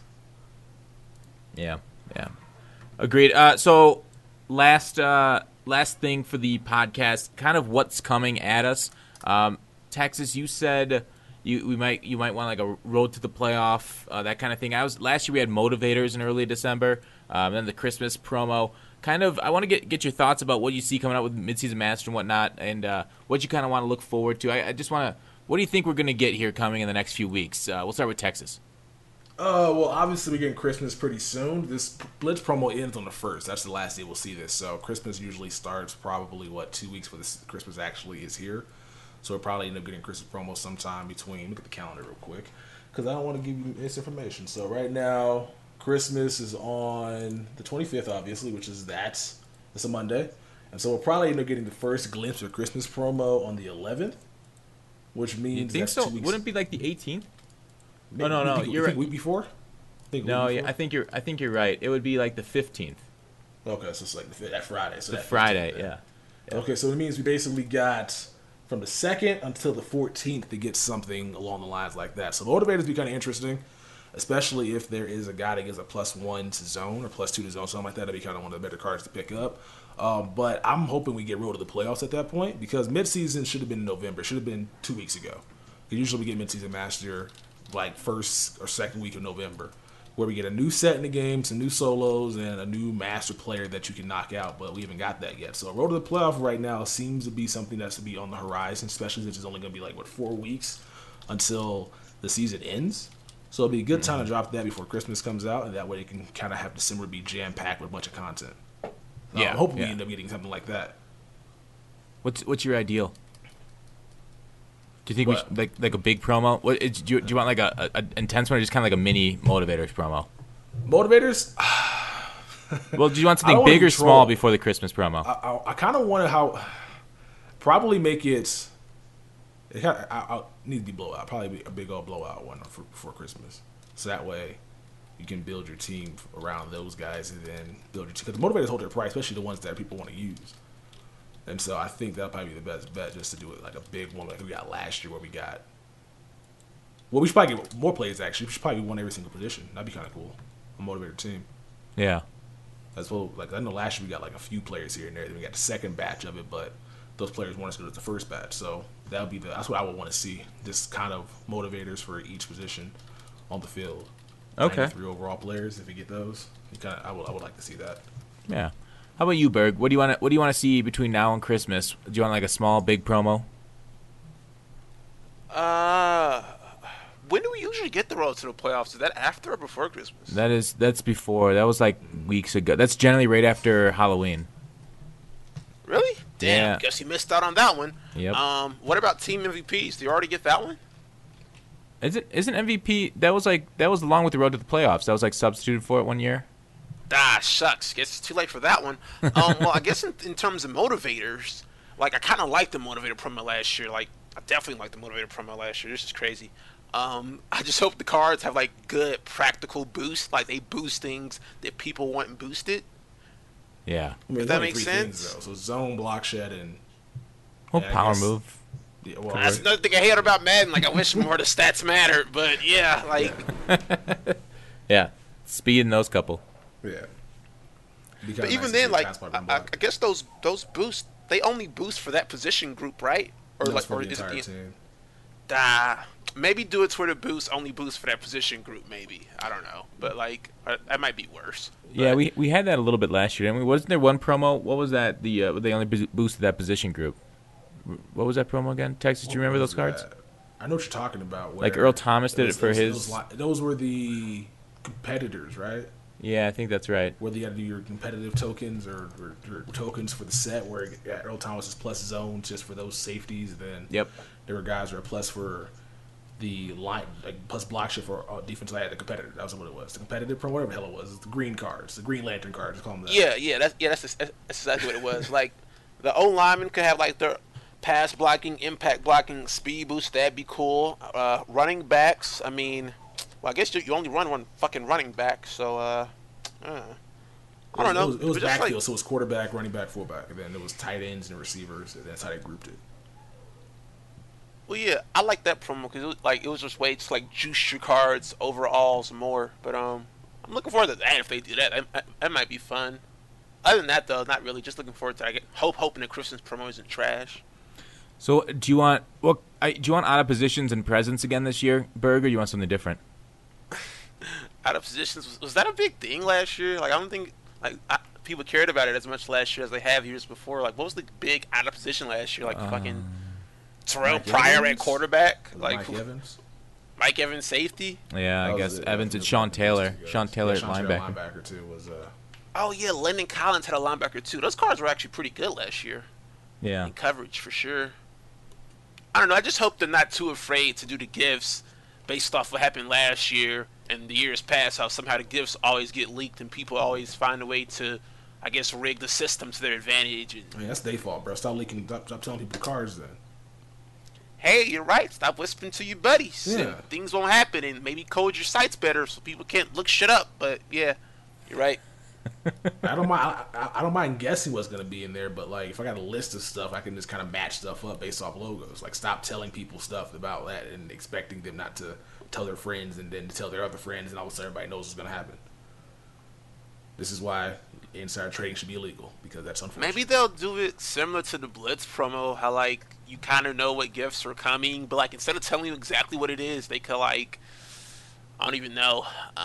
Yeah. Agreed. So last thing for the podcast, kind of what's coming at us. Texas, you said you might want like a road to the playoff, that kind of thing. Last year we had motivators in early December, then the Christmas promo. Kind of, I want to get your thoughts about what you see coming out with midseason master and whatnot, and what you kind of want to look forward to. I just want to. What do you think we're going to get here coming in the next few weeks? We'll start with Texas. Well, obviously we're getting Christmas pretty soon. This Blitz promo ends on the 1st. That's the last day we'll see this. So Christmas usually starts probably 2 weeks before this Christmas actually is here. So we'll probably end up getting Christmas promo sometime between. Look at the calendar real quick, because I don't want to give you misinformation. So right now, Christmas is on the 25th, obviously, which is it's a Monday, and so we'll probably end up getting the first glimpse of Christmas promo on the 11th. Which means you think that's so? 2 weeks. Wouldn't it be like the 18th? No, no. You're right. Week before? I think you're right. It would be like the 15th. Okay, so it's like that Friday. So that Friday, 15th, yeah. Okay, so it means we basically got from the 2nd until the 14th to get something along the lines like that. So motivators be kind of interesting, especially if there is a guy that gives a +1 to zone or +2 to zone, something like that. That'd be kind of one of the better cards to pick up. But I'm hoping we get road to the playoffs at that point, because midseason should have been in November. Should have been 2 weeks ago. Usually we get midseason master like 1st or 2nd week of November, where we get a new set in the game, some new solos, and a new master player that you can knock out. But we haven't got that yet. So road to the playoff right now seems to be something that's to be on the horizon, especially since it's only going to be 4 weeks until the season ends. So it'll be a good time to drop that before Christmas comes out, and that way you can kind of have December be jam-packed with a bunch of content. Yeah, I'm hoping we end up getting something like that. What's your ideal? Do you think we should, like a big promo? Do you want like a intense one, or just kind of like a mini motivators promo? Motivators? Well, do you want something big or small before the Christmas promo? I kind of want to probably make it. I need to be blowout. Probably be a big old blowout one before Christmas, so that way you can build your team around those guys, and then build your team. Because the motivators hold their price, especially the ones that people want to use. And so I think that'll probably be the best bet, just to do it like a big one like we got last year, where we got. Well, we should probably get more players, actually. We should probably win every single position. That'd be kind of cool. A motivator team. Yeah. As well, like I know last year we got like a few players here and there. Then we got the second batch of it, but those players want us to go to the first batch. So that would be that's what I would want to see. Just kind of motivators for each position on the field. Okay. 3 overall players, if we get those, I would like to see that. Yeah. How about you, Berg? What do you want to see between now and Christmas? Do you want like a small, big promo? When do we usually get the road to the playoffs? Is that after or before Christmas? That's before. That was like weeks ago. That's generally right after Halloween. Really? Damn. Yeah. Guess you missed out on that one. Yep. What about team MVPs? Do you already get that one? Isn't MVP that was along with the road to the playoffs? That was like substituted for it one year. Ah, shucks. Guess it's too late for that one. Well, I guess in terms of motivators, like I kind of liked the motivator promo last year. Like I definitely liked the motivator promo last year. This is crazy. I just hope the cards have like good practical boost, like they boost things that people want boosted. Yeah. I mean, If that makes sense. Things, so zone, block shed, and Power move. Yeah, well, That's another thing I hate about Madden. Like I wish more the stats mattered, but yeah, like Yeah. Speed in those couple. yeah. But even then, like I guess those boosts they only boost for that position group, right? Or that's like, for or the is entire it team. maybe do it where the boost only boosts for that position group. Maybe I don't know, but like that might be worse. Yeah, we had that a little bit last year. I mean, wasn't there one promo? What was that? They only boosted that position group. What was that promo again? Texas, do you remember those cards? I know what you're talking about. Like Earl Thomas did it for his. Those were the competitors, right? Yeah, I think that's right. Whether you had to do your competitive tokens or tokens for the set, where Earl Thomas is plus zone just for those safeties. Then Yep. there were guys who are plus for the line like plus block shit for defense. I had the competitive. That was what it was. The competitive pro, whatever the hell it was. It's the green cards, the Green Lantern cards. Call them that. That's exactly what it was. Like the O lineman could have like their pass blocking, impact blocking, speed boost. That'd be cool. Running backs. I mean, well, I guess you only run one fucking running back. So I don't know. It was But just backfield, like, so it was quarterback, running back, fullback, and then it was tight ends and receivers, and that's how they grouped it. well, yeah, I like that promo because it was just way to like juice your cards overalls more. But I'm looking forward to that if they do that. That might be fun. Other than that, though, not really. Just looking forward to hoping that Christmas promo isn't trash. So do you want do you want out of positions and presence again this year, Berg, or you want something different? Out of positions was that a big thing last year? Like I don't think people cared about it as much last year as they have years before. Like what was the big out of position last year? Like fucking Terrell Mike Pryor Evans? at quarterback. Like Mike Evans. Mike Evans safety. Yeah, I That guess was it. Evans That and was Sean it. Taylor. Yeah, Sean Taylor at Sean Taylor linebacker. linebacker too was Oh yeah, Lennon Collins had a linebacker too. Those cards were actually pretty good last year Yeah. in coverage for sure. I don't know. I just hope they're not too afraid to do the gifts based off what happened last year and the years past. How somehow the gifts always get leaked and people always find a way to, I guess, rig the system to their advantage. And, I mean, that's their fault, bro. Stop leaking. Stop telling people the cards then. hey, you're right. Stop whispering to your buddies. Yeah. And things won't happen, and maybe code your sites better so people can't look shit up. But yeah, you're right. I don't mind. I don't mind guessing what's gonna be in there, but like if I got a list of stuff, I can just kind of match stuff up based off logos. Like stop telling people stuff about that and expecting them not to tell their friends and then to tell their other friends, and all of a sudden everybody knows what's gonna happen. This is why insider trading should be illegal because that's unfortunate. Maybe they'll do it similar to the Blitz promo, how like you kind of know what gifts are coming, but like instead of telling you exactly what it is, they could like, I don't even know,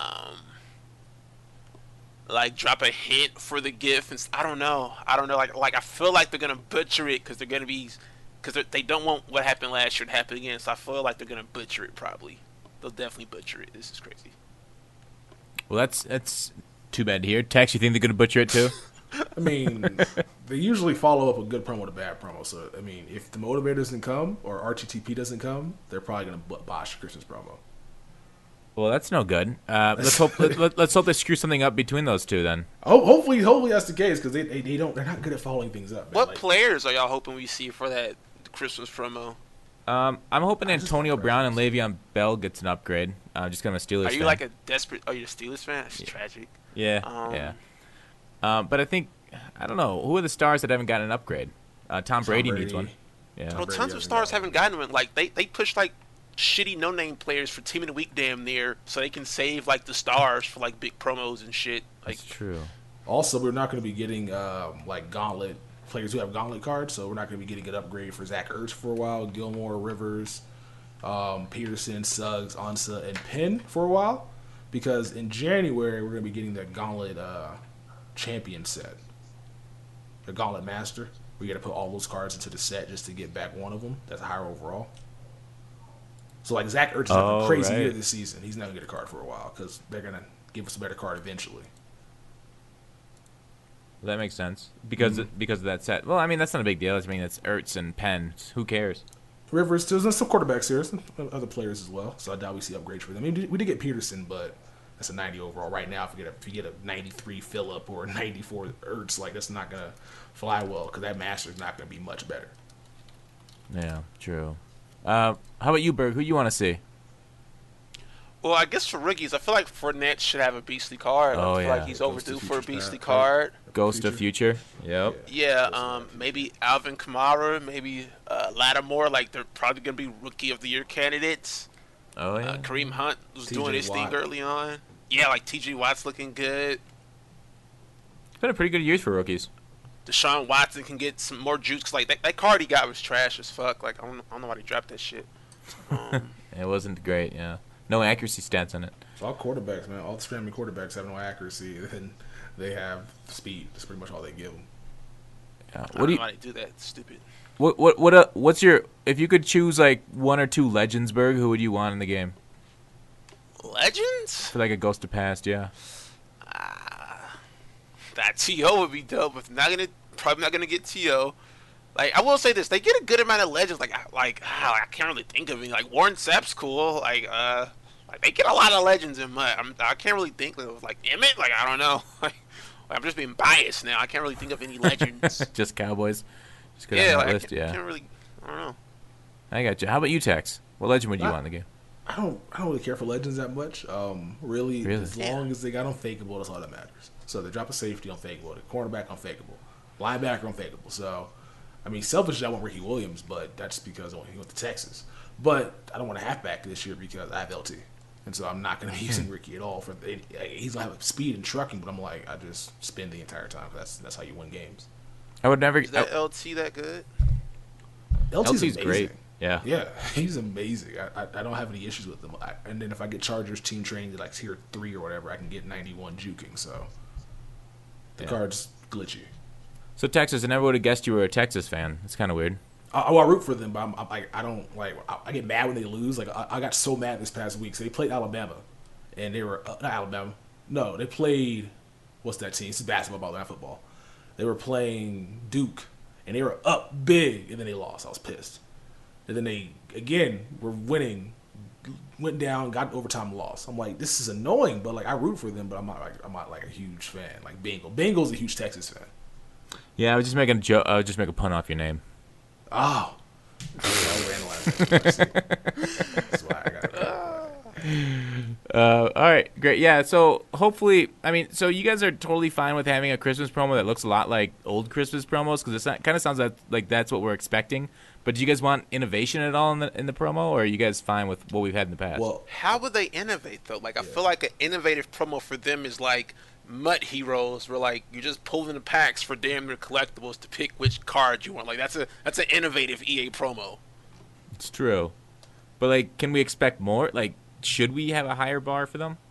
like drop a hint for the gift. And I don't know. Like I feel like they're gonna butcher it because they're gonna be, because they don't want what happened last year to happen again. So I feel like they're gonna butcher it probably. They'll definitely butcher it. This is crazy. Well, that's too bad to hear. Tex, you think they're going to butcher it too? I mean, they usually follow up a good promo with a bad promo. So I mean, if the motivator doesn't come or RTTP doesn't come, they're probably gonna botch the Christmas promo. Well, that's no good. Let's hope let's hope they screw something up between those two then. Oh, hopefully that's the case because they're not good at following things up. Man. What Like, players are y'all hoping we see for that Christmas promo? I'm hoping I just Antonio want Brown and Christmas. Le'Veon Bell gets an upgrade. Just because I'm a Steelers Are you fan. like a desperate? Are you a Steelers fan? That's tragic. Yeah, yeah. But I think I don't know who are the stars that haven't gotten an upgrade. Tom Brady needs one. Yeah. Well, Brady tons of hasn't stars got haven't gotten one. Like they pushed like shitty no-name players for Team of the Week damn near, so they can save like the stars for like big promos and shit. Like That's true. Also, we're not going to be getting like gauntlet players who have gauntlet cards, so we're not going to be getting an upgrade for Zach Ertz for a while, Gilmore, Rivers, Peterson, Suggs, Ansah, and Penn for a while, because in January we're going to be getting the gauntlet champion set, the gauntlet master. We got to put all those cards into the set just to get back one of them. That's a higher overall. So like Zach Ertz is having a crazy year this season. He's not going to get a card for a while because they're going to give us a better card eventually. That makes sense because of that set. Well, I mean that's not a big deal. I mean it's Ertz and Penn. Who cares? Rivers, there's some quarterbacks here, some other players as well. So I doubt we see upgrades for them. I mean, we did get Peterson, but that's a 90 overall. Right now, if you get a 93 Phillip or a 94 Ertz, like that's not gonna fly well because that master's not gonna be much better. Yeah, true. How about you, Berg? Who you want to see? well, I guess for rookies, I feel like Fournette should have a beastly card. Oh, I feel yeah. like he's Ghost overdue of for a Future beastly Star, card. Ghost of Future. Yep. Yeah, maybe Alvin Kamara, maybe Lattimore. Like they're probably gonna be rookie of the year candidates. Oh yeah. Kareem Hunt was T.J. doing his Watt. thing early on. Yeah, like T.J. Watt's looking good. It's been a pretty good year for rookies. Deshaun Watson can get some more juice. 'Cause, like that card he got was trash as fuck. Like I don't know why he dropped that shit. It wasn't great. Yeah. No accuracy stats on it. It's all quarterbacks, man. All the scrambling quarterbacks have no accuracy, and they have speed. That's pretty much all they give them. Yeah. I What don't do know you? why they do that. It's stupid. What's your? If you could choose like one or two legends, Berg, who would you want in the game Legends? for like a Ghost of Past? Yeah. That T.O. would be dope. If not gonna, probably not gonna get T.O. Like I will say this, they get a good amount of legends. I can't really think of any. Like Warren Sapp's cool. Like they get a lot of legends in Mutt. I can't really think of like Emmett. Like I don't know. Like, I'm just being biased now. I can't really think of any legends. Just Cowboys. Just go Yeah, down like that list. I Yeah, can't really. I don't know. I got you. How about you, Tex? What legend would you want in the game? I don't really care for legends that much. Really, Really? as long as they got unfakeable, that's all that matters. So they drop a safety unfakeable, the cornerback unfakeable, linebacker unfakeable. So, I mean, selfishly, I want Ricky Williams, but that's because he went to Texas. But I don't want a halfback this year because I have LT, and so I'm not going to be using Ricky at all. He's gonna have speed and trucking, but I'm like, I just spin the entire time. That's how you win games. I would never. Is that LT that good? LT's LT's great. Yeah. Yeah, he's amazing. I don't have any issues with him. And then if I get Chargers team trained at like tier 3 or whatever, I can get 91 juking. So the card's glitchy. So Texas, I never would have guessed you were a Texas fan. It's kind of weird. I root for them, but I don't like. I get mad when they lose. Like I got so mad this past week. So they played Alabama, and they were not Alabama. No, they played what's that team? It's basketball, not football. They were playing Duke, and they were up big, and then they lost. I was pissed. And then they, again, were winning, went down, got overtime, lost. I'm like, this is annoying, but, like, I root for them, but I'm not a huge fan. Like, Bengal's a huge Texas fan. Yeah, I was just making a joke. I would just make a pun off your name. Oh. I'll analyze that. That's why I got it. All right, great. Yeah, so hopefully, I mean, so you guys are totally fine with having a Christmas promo that looks a lot like old Christmas promos because it kind of sounds like that's what we're expecting. But do you guys want innovation at all in the promo, or are you guys fine with what we've had in the past? Well, How would they innovate though? Like I feel like an innovative promo for them is like Mutt Heroes, where like you're just pulling the packs for damn near collectibles to pick which card you want. Like that's an innovative EA promo. It's true, but like, can we expect more? Like, should we have a higher bar for them?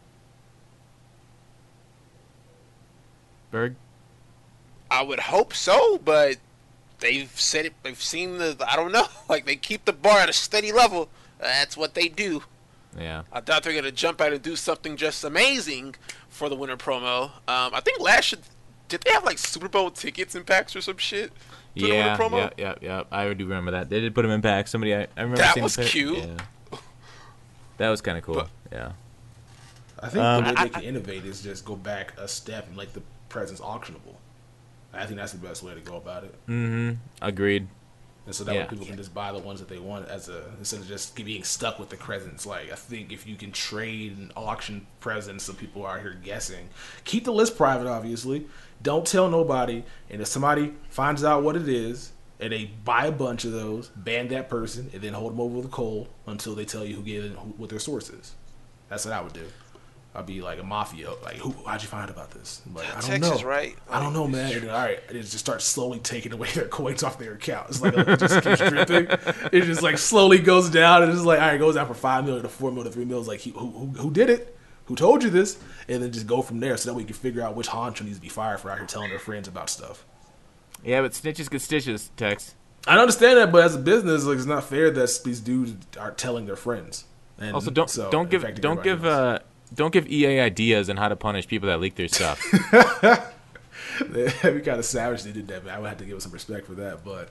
Berg? I would hope so, but they've said it. They've seen I don't know. Like they keep the bar at a steady level. That's what they do. Yeah. I doubt they're gonna jump out and do something just amazing for the winter promo. I think last year, did they have like Super Bowl tickets and packs or some shit? For the winter promo? Yeah. I do remember that. They did put them in packs. I remember That seeing was the pic. cute. Yeah. That was kind of cool. Yeah. I think the way they can innovate is just go back a step and make the presents auctionable. I think that's the best way to go about it. Mm-hmm. Agreed. And so that way people can just buy the ones that they want instead of just being stuck with the presents. Like, I think if you can trade and auction presents so people are here guessing, keep the list private, obviously. Don't tell nobody. And if somebody finds out what it is and they buy a bunch of those, ban that person, and then hold them over the coal until they tell you who gave it, what their source is. That's what I would do. I'd be like a mafia. Like, how'd you find about this? I'm like, I don't Texas, know. right? I don't know, man. And then, all right, it just starts slowly taking away their coins off their account. It's like it just keeps dripping. It just like slowly goes down. And it's like, all right, it goes down from $5 million to $4 million to $3 million. It's like, who did it? Who told you this? And then just go from there, so that we can figure out which honcho needs to be fired for out here telling their friends about stuff. Yeah, but snitches get stitches, Tex. I understand that, but as a business, like, it's not fair that these dudes are telling their friends. And Also, don't give EA ideas on how to punish people that leak their stuff. That'd be kind of savage they did that, man. I would have to give them some respect for that. But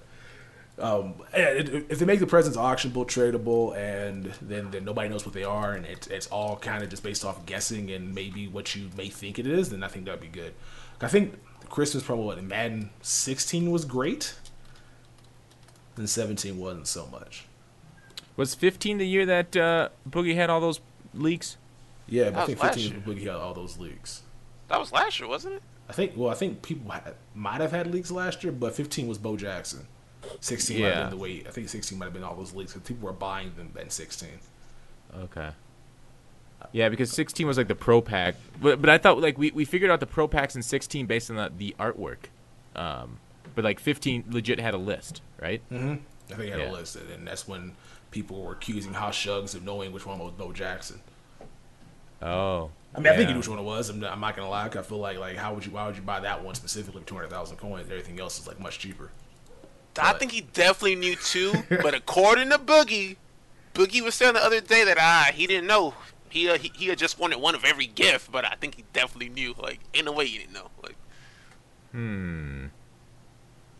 if they make the presents auctionable, tradable, and then nobody knows what they are, and it's all kind of just based off guessing and maybe what you may think it is, then I think that'd be good. I think the Christmas promo in Madden 16 was great, and 17 wasn't so much. Was 15 the year that Boogie had all those leaks? Yeah, but I That think was 15 last was Boogie had all those leaks. That was last year, wasn't it? I think people might have had leaks last year, but 15 was Bo Jackson. 16 might have been the way. I think 16 might have been all those leaks because people were buying them in 16. Okay. Yeah, because 16 was like the pro pack, but I thought like we figured out the pro packs in 16 based on the artwork, but like 15 legit had a list, right? Mm-hmm. I think they had a list, and that's when people were accusing Hot Shugs of knowing which one was Bo Jackson. Oh. I mean, I think you knew which one it was. I'm not gonna lie. I feel like why would you buy that one specifically for 200,000 coins? Everything else is like much cheaper. I think he definitely knew too, but according to Boogie was saying the other day that he didn't know. He had just wanted one of every gift, but I think he definitely knew. Like, in a way, he didn't know. Like,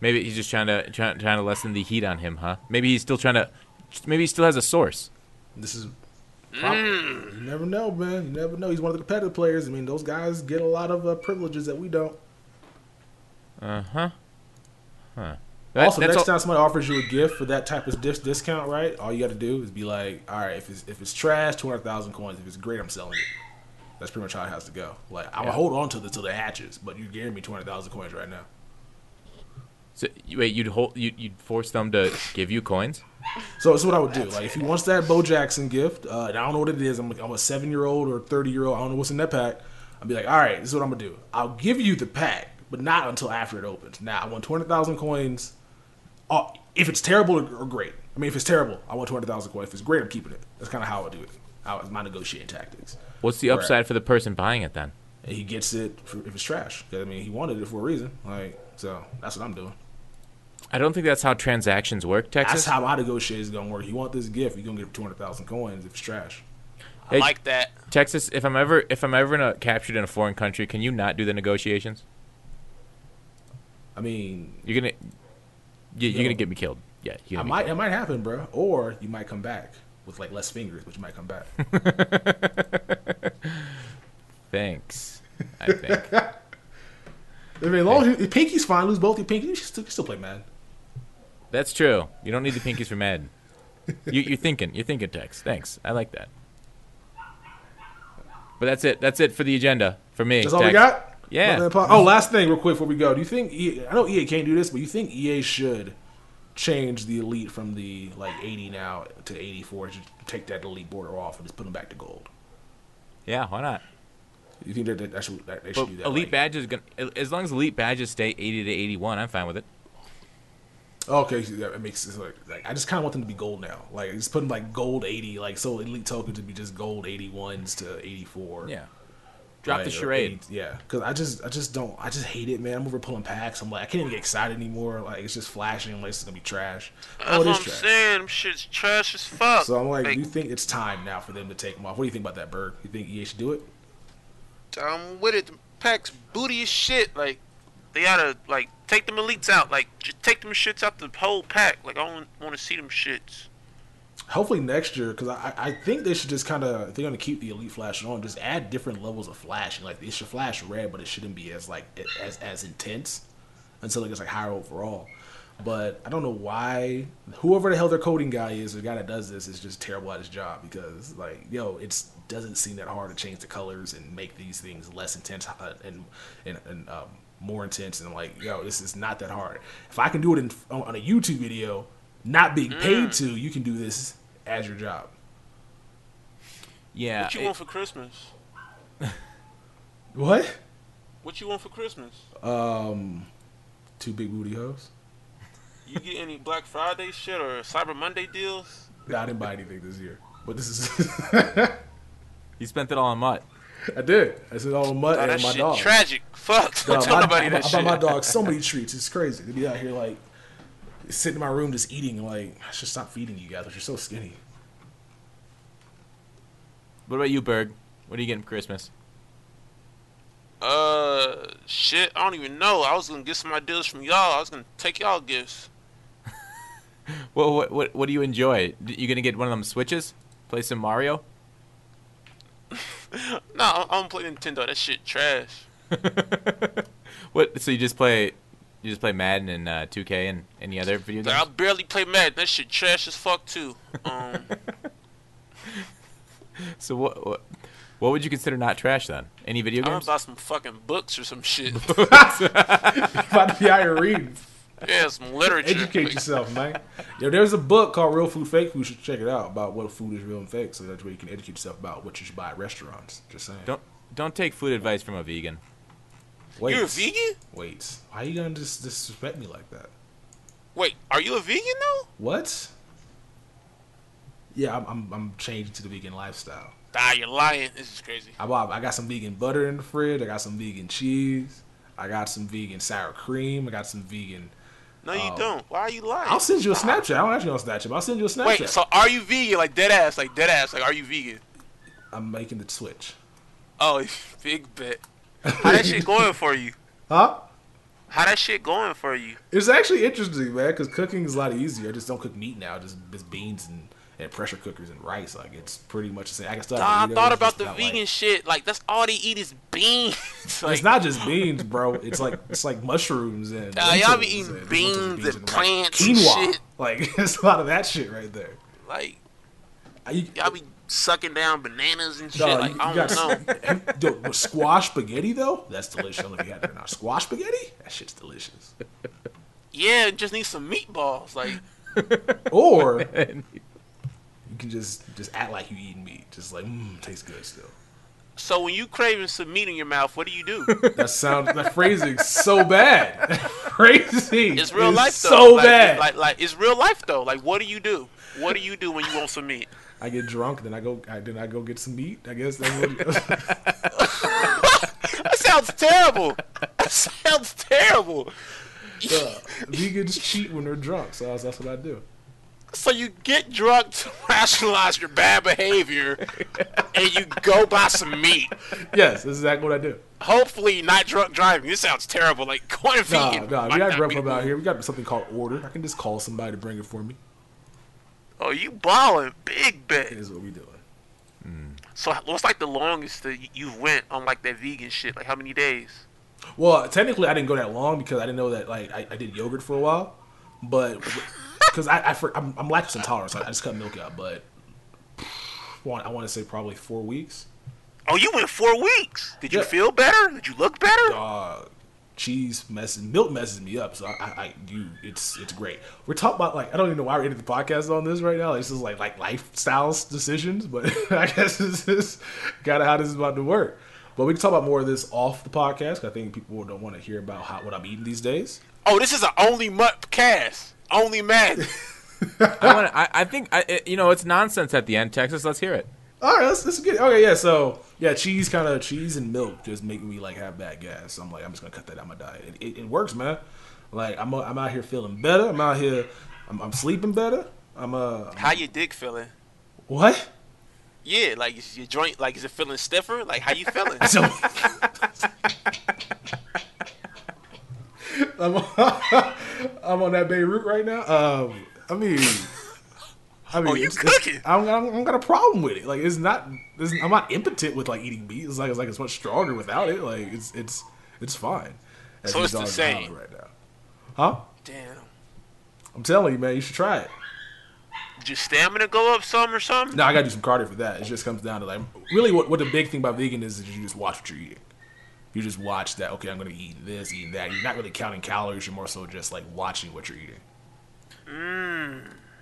Maybe he's just trying to lessen the heat on him, huh? Maybe he still has a source. This is you never know, man. You never know. He's one of the competitive players. I mean, those guys get a lot of privileges that we don't. Huh. Also, next time somebody offers you a gift for that type of discount, right? All you got to do is be like, all right, if it's trash, 200,000 coins. If it's great, I'm selling it. That's pretty much how it has to go. Like, I'm gonna hold on to this till it hatches, but you're guaranteeing me 200,000 coins right now. So wait, you'd force them to give you coins? So this is what I would do. Like, if he wants that Bo Jackson gift, and I don't know what it is. I'm a 7-year-old or 30-year-old. I don't know what's in that pack. I'll be like, all right, this is what I'm gonna do. I'll give you the pack, but not until after it opens. Now, I want 200,000 coins. If it's terrible or great. I mean, if it's terrible, I want 200,000 coins. If it's great, I'm keeping it. That's kind of how I would do it. It's my negotiating tactics. What's the upside for the person buying it then? He gets it if it's trash. I mean, he wanted it for a reason. Like, so that's what I'm doing. I don't think that's how transactions work, Texas. That's how my negotiation is gonna work. You want this gift, you're gonna get 200,000 coins if it's trash. I like that. Texas, if I'm ever captured in a foreign country, can you not do the negotiations? I mean, you're gonna get me killed. Yeah, it might happen, bro. Or you might come back with like less fingers, but you might come back. Thanks. I think. I mean, as long as your pinky's fine, lose both your pinkies, you should still play Madden. That's true. You don't need the pinkies for Madden. You're thinking, Tex. Thanks. I like that. But that's it. That's it for the agenda for me. That's all we got? Yeah. Oh, last thing real quick before we go. Do you think I know EA can't do this, but you think EA should change the Elite from the 80 now to 84 to take that Elite border off and just put them back to gold? Yeah, why not? You think that they should do that? Elite badges, as long as Elite badges stay 80 to 81, I'm fine with it. Okay, that makes it like I just kind of want them to be gold now. Like just put them like gold 80, like so Elite tokens to be just gold 81s to 84. Yeah, drop the charade. Yeah, because I just hate it, man. I'm over pulling packs. I'm like I can't even get excited anymore. Like it's just flashing like it's gonna be trash. That's what I'm saying. Them shit's trash as fuck. So I'm like, do you think it's time now for them to take them off? What do you think about that, Berg? You think EA should do it? I'm with it. The pack's booty as shit. Like they gotta take them Elites out. Like just take them shits out the whole pack. Like I don't want to see them shits. Hopefully next year, because I think they should just kind of, if they're going to keep the Elite flashing on, just add different levels of flashing. Like, it should flash red, but it shouldn't be as intense until it gets, higher overall. But I don't know why, whoever the hell their coding guy is, the guy that does this, is just terrible at his job. Because, it doesn't seem that hard to change the colors and make these things less intense and more intense. And, this is not that hard. If I can do it on a YouTube video, not being paid to, you can do this as your job. Yeah. What you want for Christmas? What? What you want for Christmas? 2 big booty hoes. You get any Black Friday shit or Cyber Monday deals? Nah, I didn't buy anything this year. But this is... You spent it all on Mutt. I did. I spent it all on Mutt and my dog. Tragic. Fuck. Don't tell nobody that shit. I buy my dog so many treats. It's crazy. They be out here sitting in my room just eating. I should stop feeding you guys, but you're so skinny. What about you, Berg? What are you getting for Christmas? Shit, I don't even know. I was gonna get some ideas from y'all. I was gonna take y'all gifts. Well, what do you enjoy? You gonna get one of them Switches? Play some Mario? No, I don't play Nintendo. That shit trash. What? So you just play Madden and 2K and any other video games? I barely play Madden. That shit trash as fuck too. So what would you consider not trash then? Any video games? I'm about some fucking books or some shit. You're about to be out here reading. Yeah, some literature. Educate yourself, man. There's a book called Real Food, Fake Food. You should check it out about what food is real and fake, so that's where you can educate yourself about what you should buy at restaurants. Just saying. Don't take food advice from a vegan. Wait, you're a vegan? Wait, why are you gonna just disrespect me like that? Wait, are you a vegan though? What? Yeah, I'm changing to the vegan lifestyle. You're lying. This is crazy. I got some vegan butter in the fridge. I got some vegan cheese. I got some vegan sour cream. I got some vegan. No, you don't. Why are you lying? I'll send you a Snapchat. I don't actually on Snapchat, but I'll send you a Snapchat. Wait, so are you vegan? Like dead ass? Like are you vegan? I'm making the switch. Oh, big bet. How that shit going for you? Huh? How that shit going for you? It's actually interesting, man, because cooking is a lot easier. I just don't cook meat now, just beans and pressure cookers and rice. Like, it's pretty much the same. I can still have I burritos, thought about just the not vegan like, shit. Like that's all they eat is beans. Like, it's not just beans, bro. It's like mushrooms and y'all be lentils eating and beans and rice. plants and quinoa. shit. Like, it's a lot of that shit right there. Like You, y'all be sucking down bananas and shit. dog, Like you I don't know. know. Squash spaghetti though, that's delicious. I don't know if you had that or not. Squash spaghetti, that shit's delicious. Yeah, it just need some meatballs. Like Or you can just act like you eating meat, just like tastes good still. so, when you craving some meat in your mouth, what do you do? That phrasing so bad. Phrasing. It's real life though. So like, bad. Like it's real life though. Like what do you do? What do you do when you want some meat? I get drunk, then I go get some meat. I guess that's what it That sounds terrible. That sounds terrible. Vegans cheat when they're drunk, so that's what I do. So you get drunk to rationalize your bad behavior, and you go buy some meat. Yes, that's exactly what I do. Hopefully, not drunk driving. This sounds terrible. Like going vegan. We might got not drunk be from the out move. here. We got something called order. I can just call somebody to bring it for me. Oh, you balling big bet. Is what we doing. So what's like the longest that you went on like that vegan shit? Like how many days? Well, technically, I didn't go that long because I didn't know that. Like, I did yogurt for a while, but because I'm lactose intolerant, so I just cut milk out. But I want to say probably 4 weeks. Oh, you went 4 weeks. Did you Yeah. feel better? Did you look better? Milk messes me up. So it's great. We're talking about like I don't even know why we're into the podcast on this right now. This is like lifestyle decisions, but I guess this is kind of how this is about to work. But we can talk about more of this off the podcast. 'Cause I think people don't want to hear about what I'm eating these days. Oh, this is an only cast. Only man. I think it's nonsense at the end. Texas, let's hear it. All right, let's get okay. Yeah, so cheese and milk just make me like have bad gas. So I'm like, I'm just gonna cut that out of my diet. It works, man. Like I'm out here feeling better. I'm out here, I'm sleeping better. How your dick feeling? What? Yeah, like is your joint, like is it feeling stiffer? Like how you feeling? So, I'm on that Beirut right now. I mean, Oh, you cooking? I don't got a problem with it. Like I'm not impotent with like eating meat. It's like it's much stronger without it. Like it's fine. As So these it's the dogs are same. howling right now, huh? Damn. I'm telling you, man, you should try it. Did your stamina go up some or something? No, I gotta do some cardio for that. It just comes down to like really what the big thing about vegan is you just watch what you're eating. You just watch that. Okay, I'm gonna eat this, eating that. You're not really counting calories. You're more so just like watching what you're eating.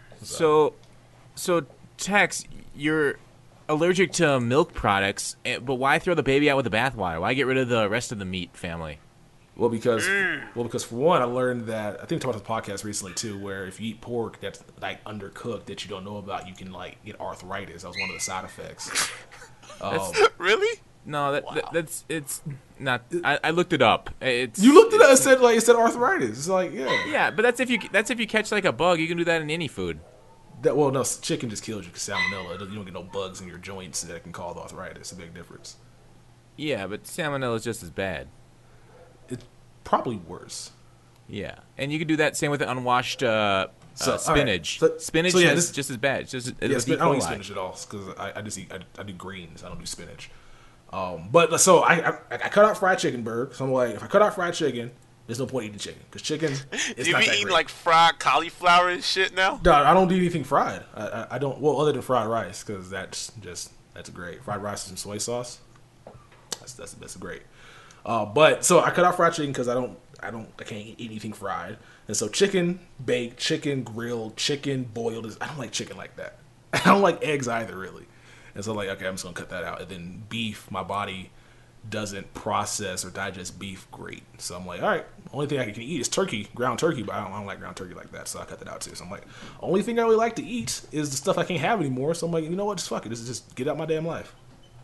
So Tex, you're allergic to milk products, but why throw the baby out with the bathwater? Why get rid of the rest of the meat family? Well, because for one, I learned that I think I talked about the podcast recently too, where if you eat pork that's like undercooked that you don't know about, you can like get arthritis. That was one of the side effects. Really? No, it's not. I looked it up. You looked at it and it said arthritis. It's like Yeah, but that's if you catch like a bug. You can do that in any food. No, chicken just kills you because salmonella. You don't get no bugs in your joints that can cause arthritis. It's a big difference. Yeah, but salmonella is just as bad. It's probably worse. Yeah, and you can do that same with the unwashed spinach. Right. Spinach yeah, is just as bad. It's just I with E. don't eat coli. spinach at all because I do greens. I don't do spinach. But so I cut out fried chicken, Berg. So I'm like, if I cut out fried chicken, there's no point eating chicken because chicken. It's You not be that eating great. like fried cauliflower and shit now? No, I don't do anything fried. I don't. Well, other than fried rice because that's great. Fried rice and soy sauce. That's great. But so I cut out fried chicken because I can't eat anything fried. And so chicken baked, chicken grilled, chicken boiled. I don't like chicken like that. I don't like eggs either, really. And so like, okay, I'm just gonna cut that out. And then beef, my body doesn't process or digest beef great. So I'm like, all right, only thing I can eat is turkey, ground turkey, but I don't like ground turkey like that. So I cut that out too. So I'm like, only thing I really like to eat is the stuff I can't have anymore. So I'm like, you know what, just fuck it. Just get out my damn life.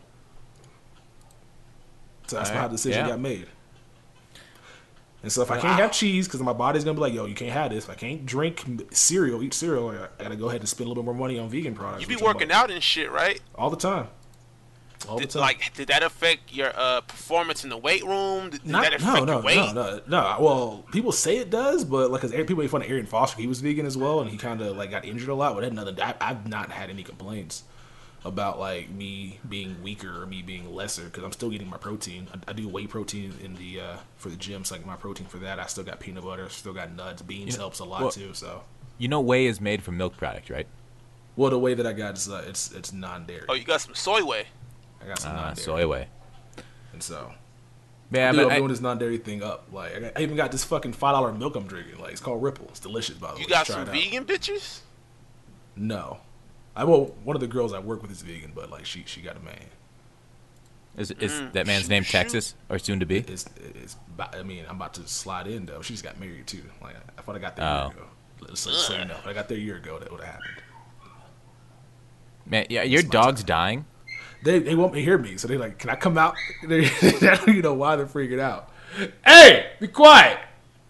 So that's how the decision got made. And so if I can't have cheese, because my body's going to be like, yo, you can't have this. If I can't drink cereal, eat cereal, I got to go ahead and spend a little bit more money on vegan products. You be working out and shit, right? All the time. all the time. Like, did that affect your performance in the weight room? Did Not, that affect your weight? no. Well, people say it does, but like, cause people make fun of Arian Foster. He was vegan as well, and he kind of like got injured a lot. But I've not had any complaints about like me being weaker or me being lesser because I'm still getting my protein. I do whey protein in the for the gym, so I get my protein for that. I still got peanut butter, still got nuts. Beans helps a lot too. So whey is made from milk product, right? well, the way that I got is it's non-dairy. Oh, you got some soy whey. I got some non-dairy. Soy whey. And so Yeah, I'm but doing this non-dairy thing up. Like I even got this fucking $5 milk I'm drinking. Like it's called Ripple. It's delicious, by the way. You got Try some it out. vegan bitches? No, one of the girls I work with is vegan, but like she got a man. is that man's name Texas or soon to be? I mean, I'm about to slide in though. She just got married too. Like I thought I got there a year ago. So you know, if I got there a year ago, that would have happened. Man, yeah, your dog's dying. They won't hear me, so they like, can I come out? They don't even know why they're freaking out. Hey, be quiet.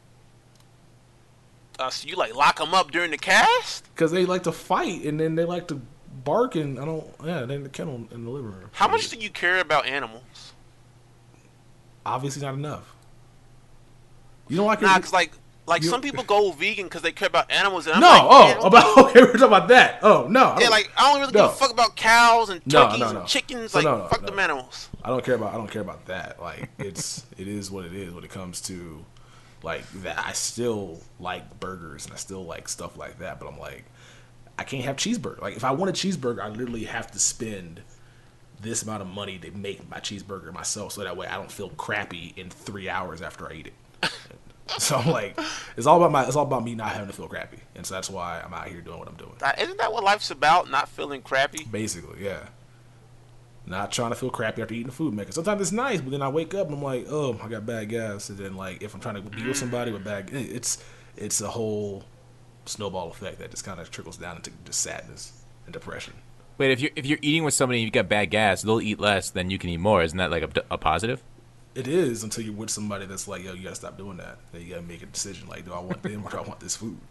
So you like lock them up during the cast? Because they like to fight and then they like to bark and they're in the kennel in the living room. How much do you care about animals? Obviously not enough. You don't like Nah, your... cause like some people go vegan because they care about animals, and I'm No, like, man, okay, we're talking about that. Oh, no. Yeah, like I don't really give a fuck about cows and turkeys and chickens. So like fuck them animals. I don't care about that. Like it is what it is when it comes to like that. I still like burgers and I still like stuff like that, but I'm like, I can't have cheeseburger. Like if I want a cheeseburger, I literally have to spend this amount of money to make my cheeseburger myself, so that way I don't feel crappy in 3 hours after I eat it. So I'm like, it's all about me not having to feel crappy, and so that's why I'm out here doing what I'm doing. Isn't that what life's about? Not feeling crappy. Basically, yeah. Not trying to feel crappy after eating the food maker. Sometimes it's nice, but then I wake up and I'm like, oh, I got bad gas. And then like, if I'm trying to be with somebody with bad, it's a whole snowball effect that just kind of trickles down into just sadness and depression. Wait, if you're eating with somebody and you got bad gas, they'll eat less, then you can eat more. Isn't that like a positive? It is until you're with somebody that's like, yo, you gotta stop doing that. Then you gotta make a decision like, do I want them or do I want this food?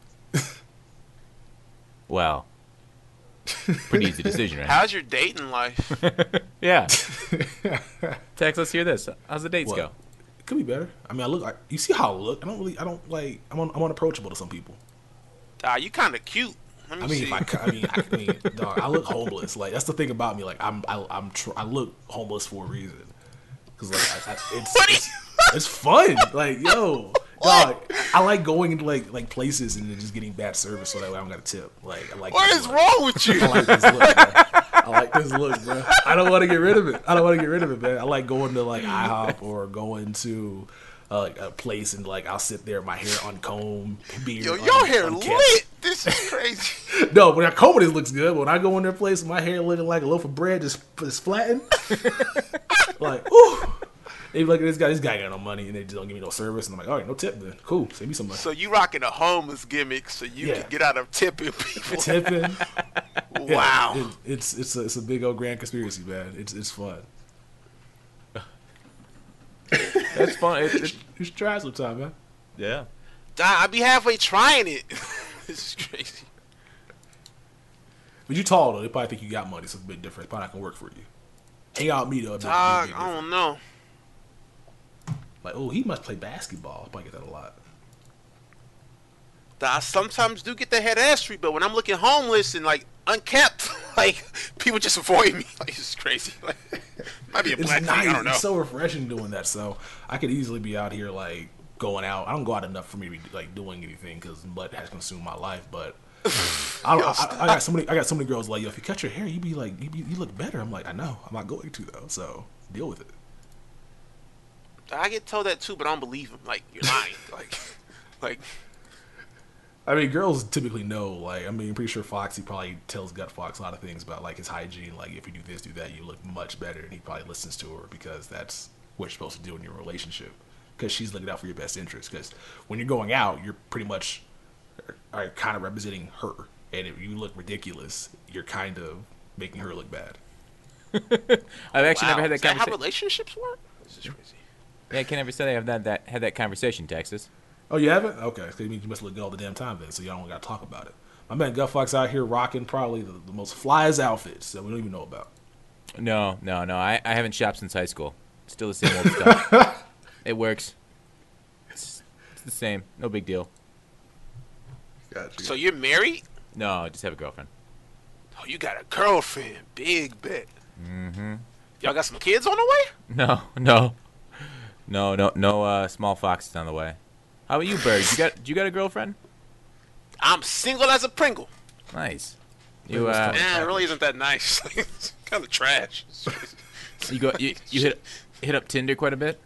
Well, pretty easy decision, right? How's your dating life? Yeah. Tex, let's hear this. How's the dates What? go? It could be better. I mean, you see how I look? I'm unapproachable to some people. You kind of cute. Let me see. I mean, dog, I look homeless. Like that's the thing about me. Like I look homeless for a reason. Cause like it's fun. Like yo, dog, I like going into like places and then just getting bad service so that way I don't got to tip. Like I like. What is wrong with you? I like this look, bro. I like this look, bro. I don't want to get rid of it. Man. I like going to like IHOP or going to like a place and like I'll sit there, my hair uncombed, beard. Yo, your hair unkempt. lit. This is crazy. No, when I comb it, it looks good. But when I go in their place, my hair looking like a loaf of bread, just flattened. Like, ooh. They be like, this guy got no money, and they just don't give me no service. And I'm like, all right, no tip then. Cool, save me some money. So you rocking a homeless gimmick so you can get out of tipping people. Tipping. Wow. Yeah, it's a big old grand conspiracy, man. It's fun. That's fun. You should try it sometime, man. Yeah. I'd be halfway trying it. This is crazy. But you tall though. They probably think you got money, so it's a bit different. It's probably not gonna work for you. Hang out with me though. I don't know. Like, oh, he must play basketball. I probably get that a lot. I sometimes do get the head ass treat, but when I'm looking homeless and like unkept, like people just avoid me. Like it's crazy. Like, might be a black thing. I don't know. It's so refreshing doing that. So I could easily be out here like going out. I don't go out enough for me to be like doing anything because mud has consumed my life. But I got so many girls like, yo, if you cut your hair, you look better. I'm like, I know. I'm not going to though. So deal with it. I get told that too, but I don't believe him. Like you're lying. like. I mean, girls typically know. Like, I mean, I'm pretty sure Foxy probably tells Gut Fox a lot of things about like his hygiene. Like, if you do this, do that, you look much better. And he probably listens to her because that's what you're supposed to do in your relationship. Because she's looking out for your best interest. Because when you're going out, you're pretty much are kind of representing her. And if you look ridiculous, you're kind of making her look bad. I've actually never had that Is that conversation. how relationships work? This is crazy. Yeah, I can't ever say I've had that conversation, Texas. Oh, you haven't? Okay. Because it means you must look good all the damn time then, so y'all don't got to talk about it. My man Gut Fox out here rocking probably the most flyest outfits that we don't even know about. No. I haven't shopped since high school. Still the same old stuff. It works. It's the same. No big deal. Gotcha. So you're married? No, I just have a girlfriend. Oh, you got a girlfriend. Big bet. Mm-hmm. Y'all got some kids on the way? No, small foxes on the way. How about you, Berg? You got a girlfriend? I'm single as a Pringle. Nice. You It really isn't that nice. It's kind of trash. you hit up Tinder quite a bit?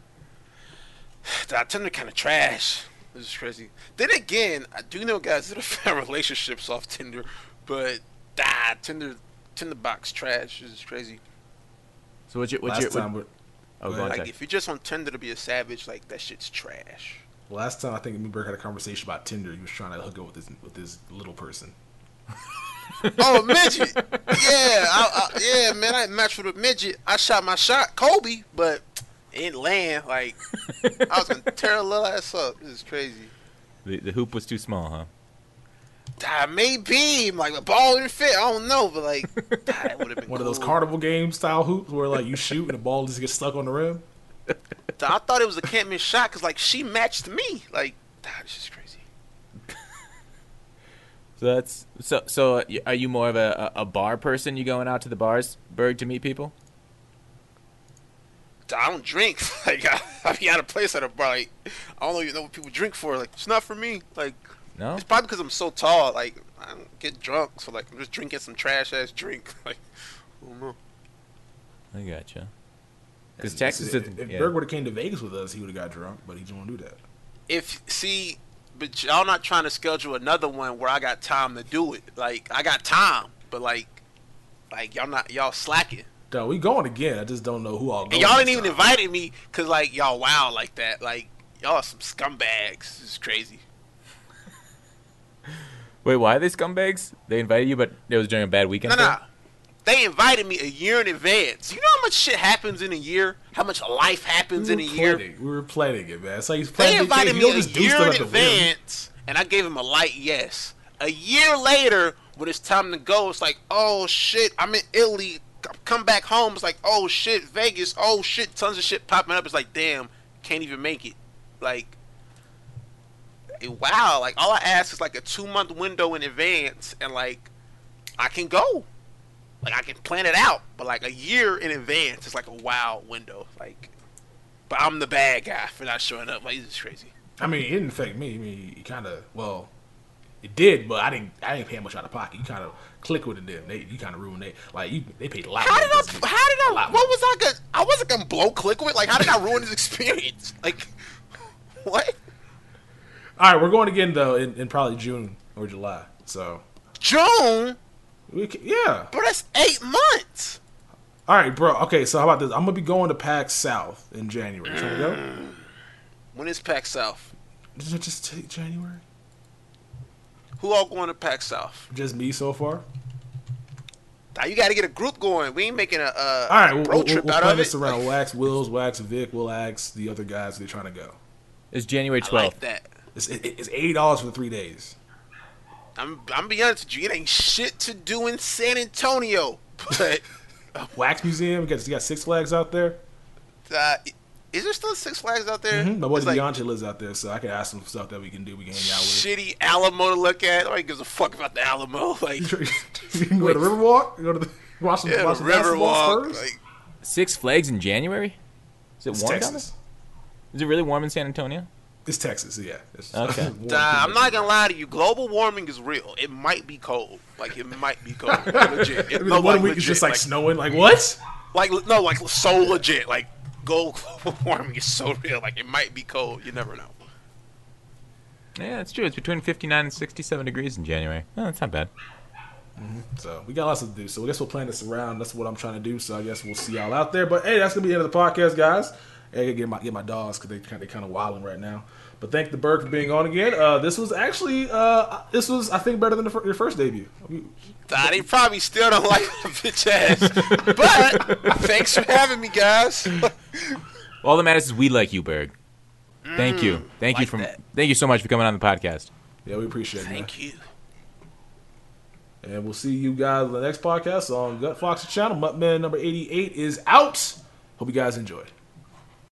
That Tinder kind of trash. This is crazy. Then again, I do know guys that have found relationships off Tinder, but Tinder box trash. This is crazy. So what's your Last go on, Like Tech. if you're just on Tinder to be a savage, like that shit's trash. Last time I think me and Burke had a conversation about Tinder. He was trying to hook up with this little person. Oh, a midget. Yeah, man. I matched with a midget. I shot my shot, Kobe, but it didn't land. Like I was gonna tear a little ass up. This is crazy. The hoop was too small, huh? Maybe like the ball didn't fit. I don't know, but like that would have been One of cool. those carnival game style hoops where like you shoot and the ball just gets stuck on the rim. I thought it was a can't miss shot because like she matched me. Like this is crazy. So are you more of a bar person? You going out to the bars, Berg, to meet people? I don't drink. Like I be out of place at a bar. Like I don't even know what people drink for. Like it's not for me. Like No. it's probably because I'm so tall. Like I don't get drunk, so like I'm just drinking some trash ass drink. Like I don't know. I gotcha. Because Texas, If yeah. Berg would have came to Vegas with us, he would have got drunk, but he didn't want to do that. But y'all not trying to schedule another one where I got time to do it. Like I got time, but like y'all slacking. No, we going again. I just don't know who all going. And y'all didn't this even time. invited me because like y'all wow like that. Like y'all are some scumbags. This is crazy. Wait, why are they scumbags? They invited you, but it was during a bad weekend. No. They invited me a year in advance. You know how much shit happens in a year? How much life happens in a year? We were planning it, man. So he's They planning. invited You me don't a just do year stuff in at the whim. advance, and I gave him a light yes. A year later, when it's time to go, it's like, oh shit, I'm in Italy. Come back home. It's like, oh shit, Vegas. Oh shit, tons of shit popping up. It's like, damn, can't even make it. Like, wow. Like all I ask is like a 2-month window in advance, and like I can go. Like I can plan it out, but like a year in advance is like a wild window. Like, but I'm the bad guy for not showing up. Like this is crazy. I mean, it didn't affect me. I mean, it kind of, well, it did, but I didn't pay much out of pocket. You kind of click with it, them. You kind of ruined it. Like they paid a lot. How did money for this I? What was I gonna? I wasn't gonna blow click with. Like, how did I ruin his experience? Like, what? All right, we're going again though in probably June or July. So June? yeah. Bro, that's 8 months. All right, bro. Okay, so how about this? I'm gonna be going to PAX South in January. You trying to go? When is PAX South? Did it just take January? Who all going to PAX South? Just me so far. Now you got to get a group going. We ain't making a All right, we'll trip out plan of this it. around Wax, Wills, Wax, Vic. We'll ask the other guys if they're trying to go. It's January I 12th. like that. It's $80 for the 3 days. I'm be honest with you. It ain't shit to do in San Antonio, but Wax Museum. You got Six Flags out there. is there still Six Flags out there? My boy It's like Deontay lives out there, so I can ask him stuff that we can do. We can hang out with. shitty Alamo to look at. Nobody gives a fuck about the Alamo. Like, You can go to the Riverwalk. Go to the watch some yeah, watch some Riverwalk. basketball Spurs. Like, Six Flags in January? Is it It's warm down Texas. there? Is it really warm in San Antonio? It's Texas, yeah. It's Okay. warm I'm too not much. gonna lie to you. Global warming is real. It might be cold. Like it might be cold. Legit. I mean, No, one like, week legit. it's just like snowing. Like what? like so legit. Like global warming is so real. Like it might be cold. You never know. Yeah, that's true. It's between 59 and 67 degrees in January. Oh, that's not bad. So we got lots to do. So I guess we'll plan this around. That's what I'm trying to do. So I guess we'll see y'all out there. But hey, that's gonna be the end of the podcast, guys. Hey, I gotta get my dogs because they kind of wilding right now. But thank the Berg for being on again. This was actually I think better than your first debut. They probably still don't like the bitch ass. But thanks for having me, guys. All that matters is we like you, Berg. Thank you. Thank you like that. Thank you so much for coming on the podcast. Yeah, we appreciate it. Man. Thank you. And we'll see you guys on the next podcast on Gut Fox's channel. Muttman number 88 is out. Hope you guys enjoyed.